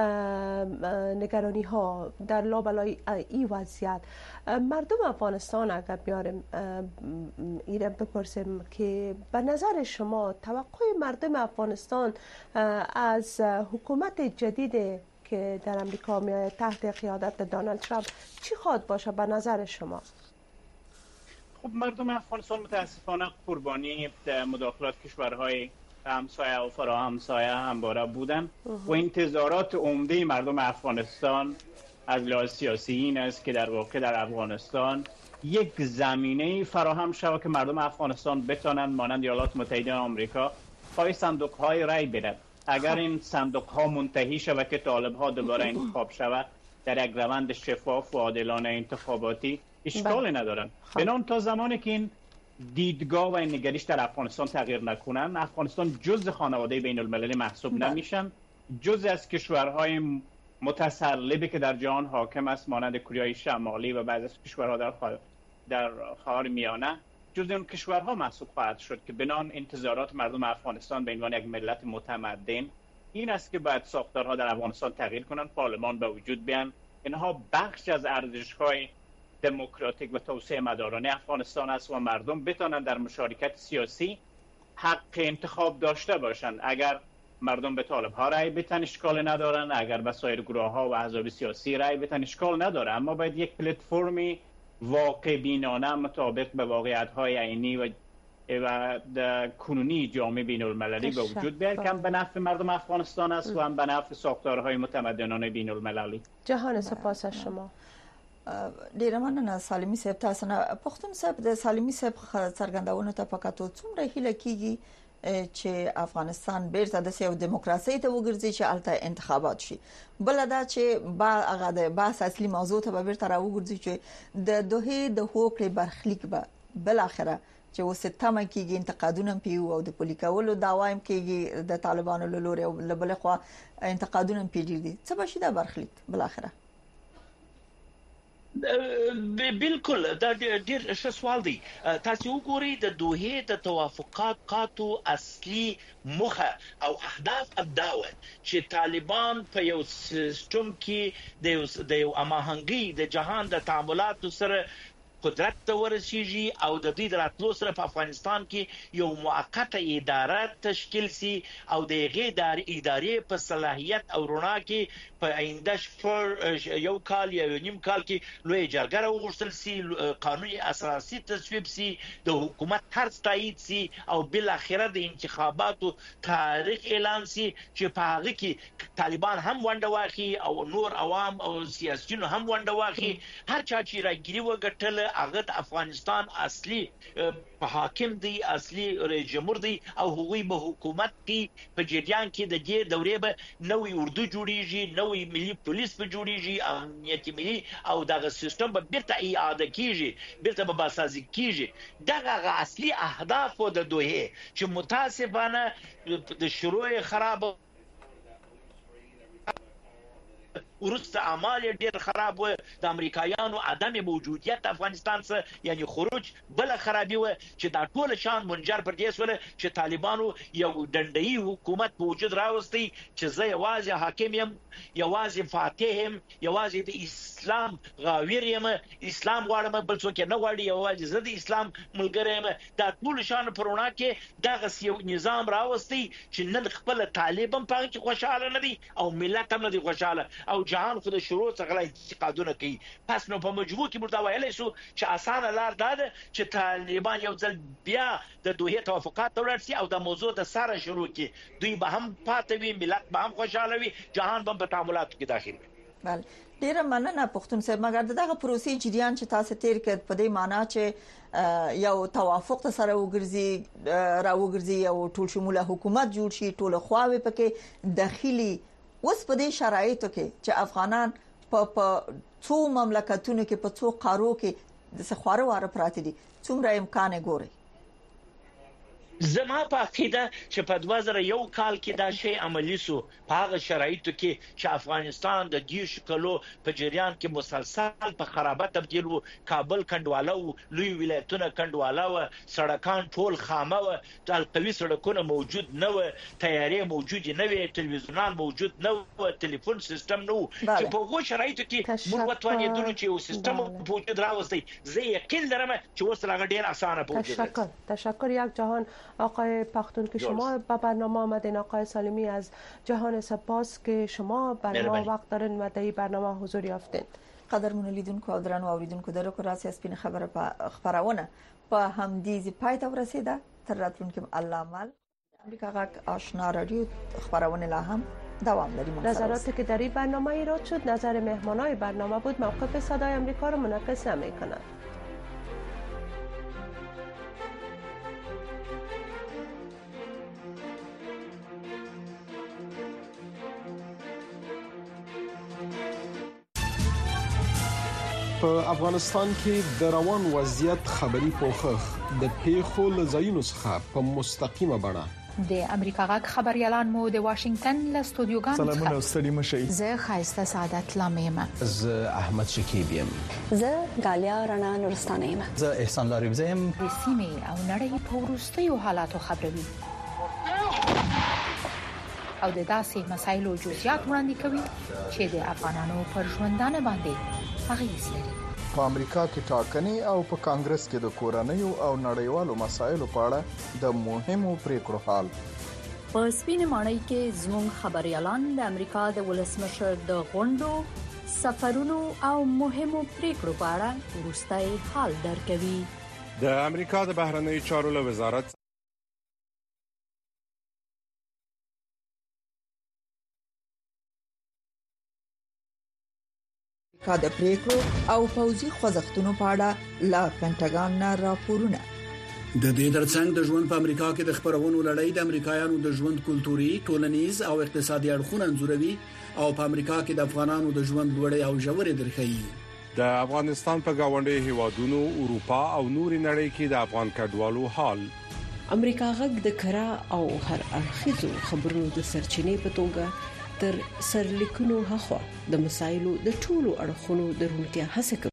نگرانی ها، در لابلای این وضعیت، مردم افغانستان اگر بیاریم ایره بپرسیم که به نظر شما توقع مردم افغانستان از حکومت جدید که در امریکا میآید تحت قیادت دونالد ترامپ چی خواهد باشه به نظر شما؟ خب مردم افغانستان متاسفانه قربانی مداخلات کشورهای همسایه و فرا همسایه همواره بودن و انتظارات عمده مردم افغانستان از لحاظ سیاسی این است که در واقع در افغانستان یک زمینه فراهم شود که مردم افغانستان بتوانند مانند ایالات متحده آمریکا پای صندوق‌های رای بدن. اگر این صندوق‌ها منتهی شود که طالب‌ها دوباره انتخاب شود در یک روند شفاف و عادلانه انتخاباتی، اشکالی ندارن. بنابراین تا زمانی که این دیدگاه و این نگرش در افغانستان تغییر نکنن، افغانستان جزء خانواده بین المللی محسوب نمیشن، جزء از کشورهای متسلبی که در جهان حاکم است مانند کره شمالی و بعضی از کشورها در خاورمیانه جزء اون کشورها محسوب خواهد شد که بنان انتظارات مردم افغانستان به عنوان یک ملت متمدن این است که باید ساختارها در افغانستان تغییر کنند، پارلمان به وجود بیان، اینها بخش از ارزش‌های دموکراتیک و توسعه مدارانه افغانستان است و مردم بتوانند در مشارکت سیاسی حق انتخاب داشته باشند. اگر مردم به طالب‌ها رأی بدن اشکال ندارن، اگر به سایر گروه‌ها و احزاب سیاسی رأی بدن اشکال نداره، اما باید یک پلتفرمی واقع بینانه مطابق به واقعیت‌های عینی و و در کنونی جامعه بین المللی به وجود بیاید که هم به نفع مردم افغانستان است و هم به نفع ساختارهای متمدنانه بین المللی. جهان سپاس از شما. ډیره مننه سالمی صاحب. تاسو نه پښتون صاحب د سالمی صاحب څرګندونو ته پکاتو څومره هیله کیږي چې افغانستان بیرته د سیاسي دیموکراسي ته وګرځي چې الته انتخابات شي. بل دا چې هغه د باس اصلي موضوع ته بیرته راوګرځي چې د دوه د هوکړې برخلیک به بل اخره چې وسټمه کیږي انتقادونه پیو او د پولیکولو داوایم کیږي د طالبانو له لوري او بل خو انتقادونه پیډي څه به شي د برخلیک بل اخره. بالکل دا ډیر ښه سوال دی. تاسو وګورئ د دوه د توافقاتو اصلي مخه او اهداف ابداوه چې طالبان په یو سیستم کې د یو اماهنګي د جهان د تعاملاتو سره قدرت ته ورسیږي او د دې راتلو سره په افغانستان کې یو موقته اداره تشکیل سي او د ادارې په صلاحیت او رڼا کې په آینده یو کال یا نیم کال کې لوی جرګه راوغوښتل سي، قانوني اساسي تصویب سي، د حکومت طرز تایید سي او بل اخره د انتخاباتو تاریخ اعلان سي چې په هغه کې طالبان هم ونډه واخلي او نور عوام او سیاسيون هم ونډه واخلي. هر چا چې راګيري وګټل هغه د افغانستان اصلي حاکم دی، اصلي رئیس جمهور دی او هغوی به حکومت کې په جریان کې د دې دورې به نوې اردو جوړیږي، نوې ملي پولیس به جوړیږي، امنیت ملي او دغه سیستم به بیرته اعاده کیږي، بیرته به باسازي کیږي. دغه اصلي اهداف د دوه چې متاسفانه د شروع خراب ورسته اعمال ډیر خراب و. د امریکایانو عدم موجودیت افغانستان څخه یعنی خروج بل خرابي و چې دا ټول شان منجر پر دې سره چې طالبانو یو ډنډي حکومت په وجود راوستي چې زه یوازې حاکم یم، یوازې فاتح یم، یوازې د اسلام غاویر یم، اسلام غواړم بل څوک نه غواړي، یوازې زه د اسلام ملګری یم. دا ټول شان پرونه کې دغه یو نظام راوستي چې نن خپل طالبان په کې خوشاله نه دي او ملت هم نه دي خوشاله او جهان خو د شروع څخه انتقادونه کوي. پس نو په مجموع کې مردا ویلای شو چې اسانه لار ده چې طالبان یو ځل بیا د دوه توافقات ورسي او د موضوع د سره شروع کې دوی به هم پاتوي، ملت به هم خوشاله وي، جهان به په تعاملاتو کې داخل وي. بله ډیره مننه پښتون صاحب. مګر دغه پروسې جریان چې تاسو تیر کړ په دې معنی چې یو توافق سره راوګرځي او ټول شموله حکومت جوړ شي، ټول خواوې پکې داخلي. اوس په دې شرایطو کې چې افغانان په څو مملکتونو کې په څو قارو کې د سخواره واره پراته دي، څومره امکان ګوري؟ زما په عقیده چې په 2001 کال کې دا شی عملی سو په هغه شرایطو کې چې افغانستان د دې شکلو په جریان کې مسلسل په خرابه تبدیل وو. کابل کندواله وو، لوی ولایتونه کندواله وو، سړکان ټول خامه وو، قوي سړکونه موجود نه وو، تیارې موجود نه وي، تلویزیونان موجود نه وو، ټلیفون سیستم نه وو. چې په هغه شرایطو کې موږ وتوانېدو چې یو سیستم په وجود راوستي. زه یقین لرم چې اوس هغه ډیر اسانه په وجود راځي. تشکر یک جهان. آقای پختون که شما به برنامه آمدین، آقای سالمی از جهان سپاس که شما برای ما وقت دارین و در این برنامه حضور یافتین. قدرمن لیدونکو او درنو اوریدونکو درکو راځي سپین خبره په خبرونه په همدې پای ته ورسیده. تر راتلونکي الله مال امریکا غاک آشنا رادیو خبرونه لا هم دوام لري. نظراتی که در این برنامه ایراد شد نظر مهمانای برنامه بود، موقف صدای آمریکا را منعکس نمی‌کند. په افغانستان کې د روان وضعیت خبري پوښښ د پیښو لزاینو څخه په مستقیمه بڼه د امریکا غاک خبريالان مو د واشنگټن له استودیوګانو سلامونه ستړي مشي. زه خایسته سعادت لامیم. زه احمد شکیب یم. زه غالیا رڼا نورستانه یم. زه احسان لاریب زم. رسمي او نړۍ په وروستیو حالاتو خبروي او د داسې مسایلو جزئیات وړاندې کوي چې د افغانانو پر ژوندانه باندې اغیز لري. په امریکا کې ټاکنې او په کانګرس کې د کورنیو او نړیوالو مسایلو په اړه د مهمو پریکړو حال. په سپینې ماڼۍ کې زموږ خبريالان د امریکا د ولسمشر د غونډو، سفرونو او مهمو پریکړو په اړه وروستي حال درکوي. د امریکا د بهرنیو چارو له وزارت کا د پریکړو او پوځي خوځښتونو په اړه لا پینټاګان نه راپورونه. د دې ترڅنګ د ژوند په امریکا کې د خبرونو لړۍ د امریکایانو د ژوند کلتوري، ټولنیز او اقتصادي اړخونه انځوروي او په امریکا کې د افغانانو د ژوند لوړې او ژورې درخایي. د افغانستان په گاونډي هیوادونو، اروپا او نوري نړۍ کې د افغان کډوالو حال. امریکا غږ د کرا او هر اړخیزو خبرونو د سرچینې په توګه تر سرلیکونو هغه د مسایلو د ټولو اړخونو د روڼتیا هڅه کوي.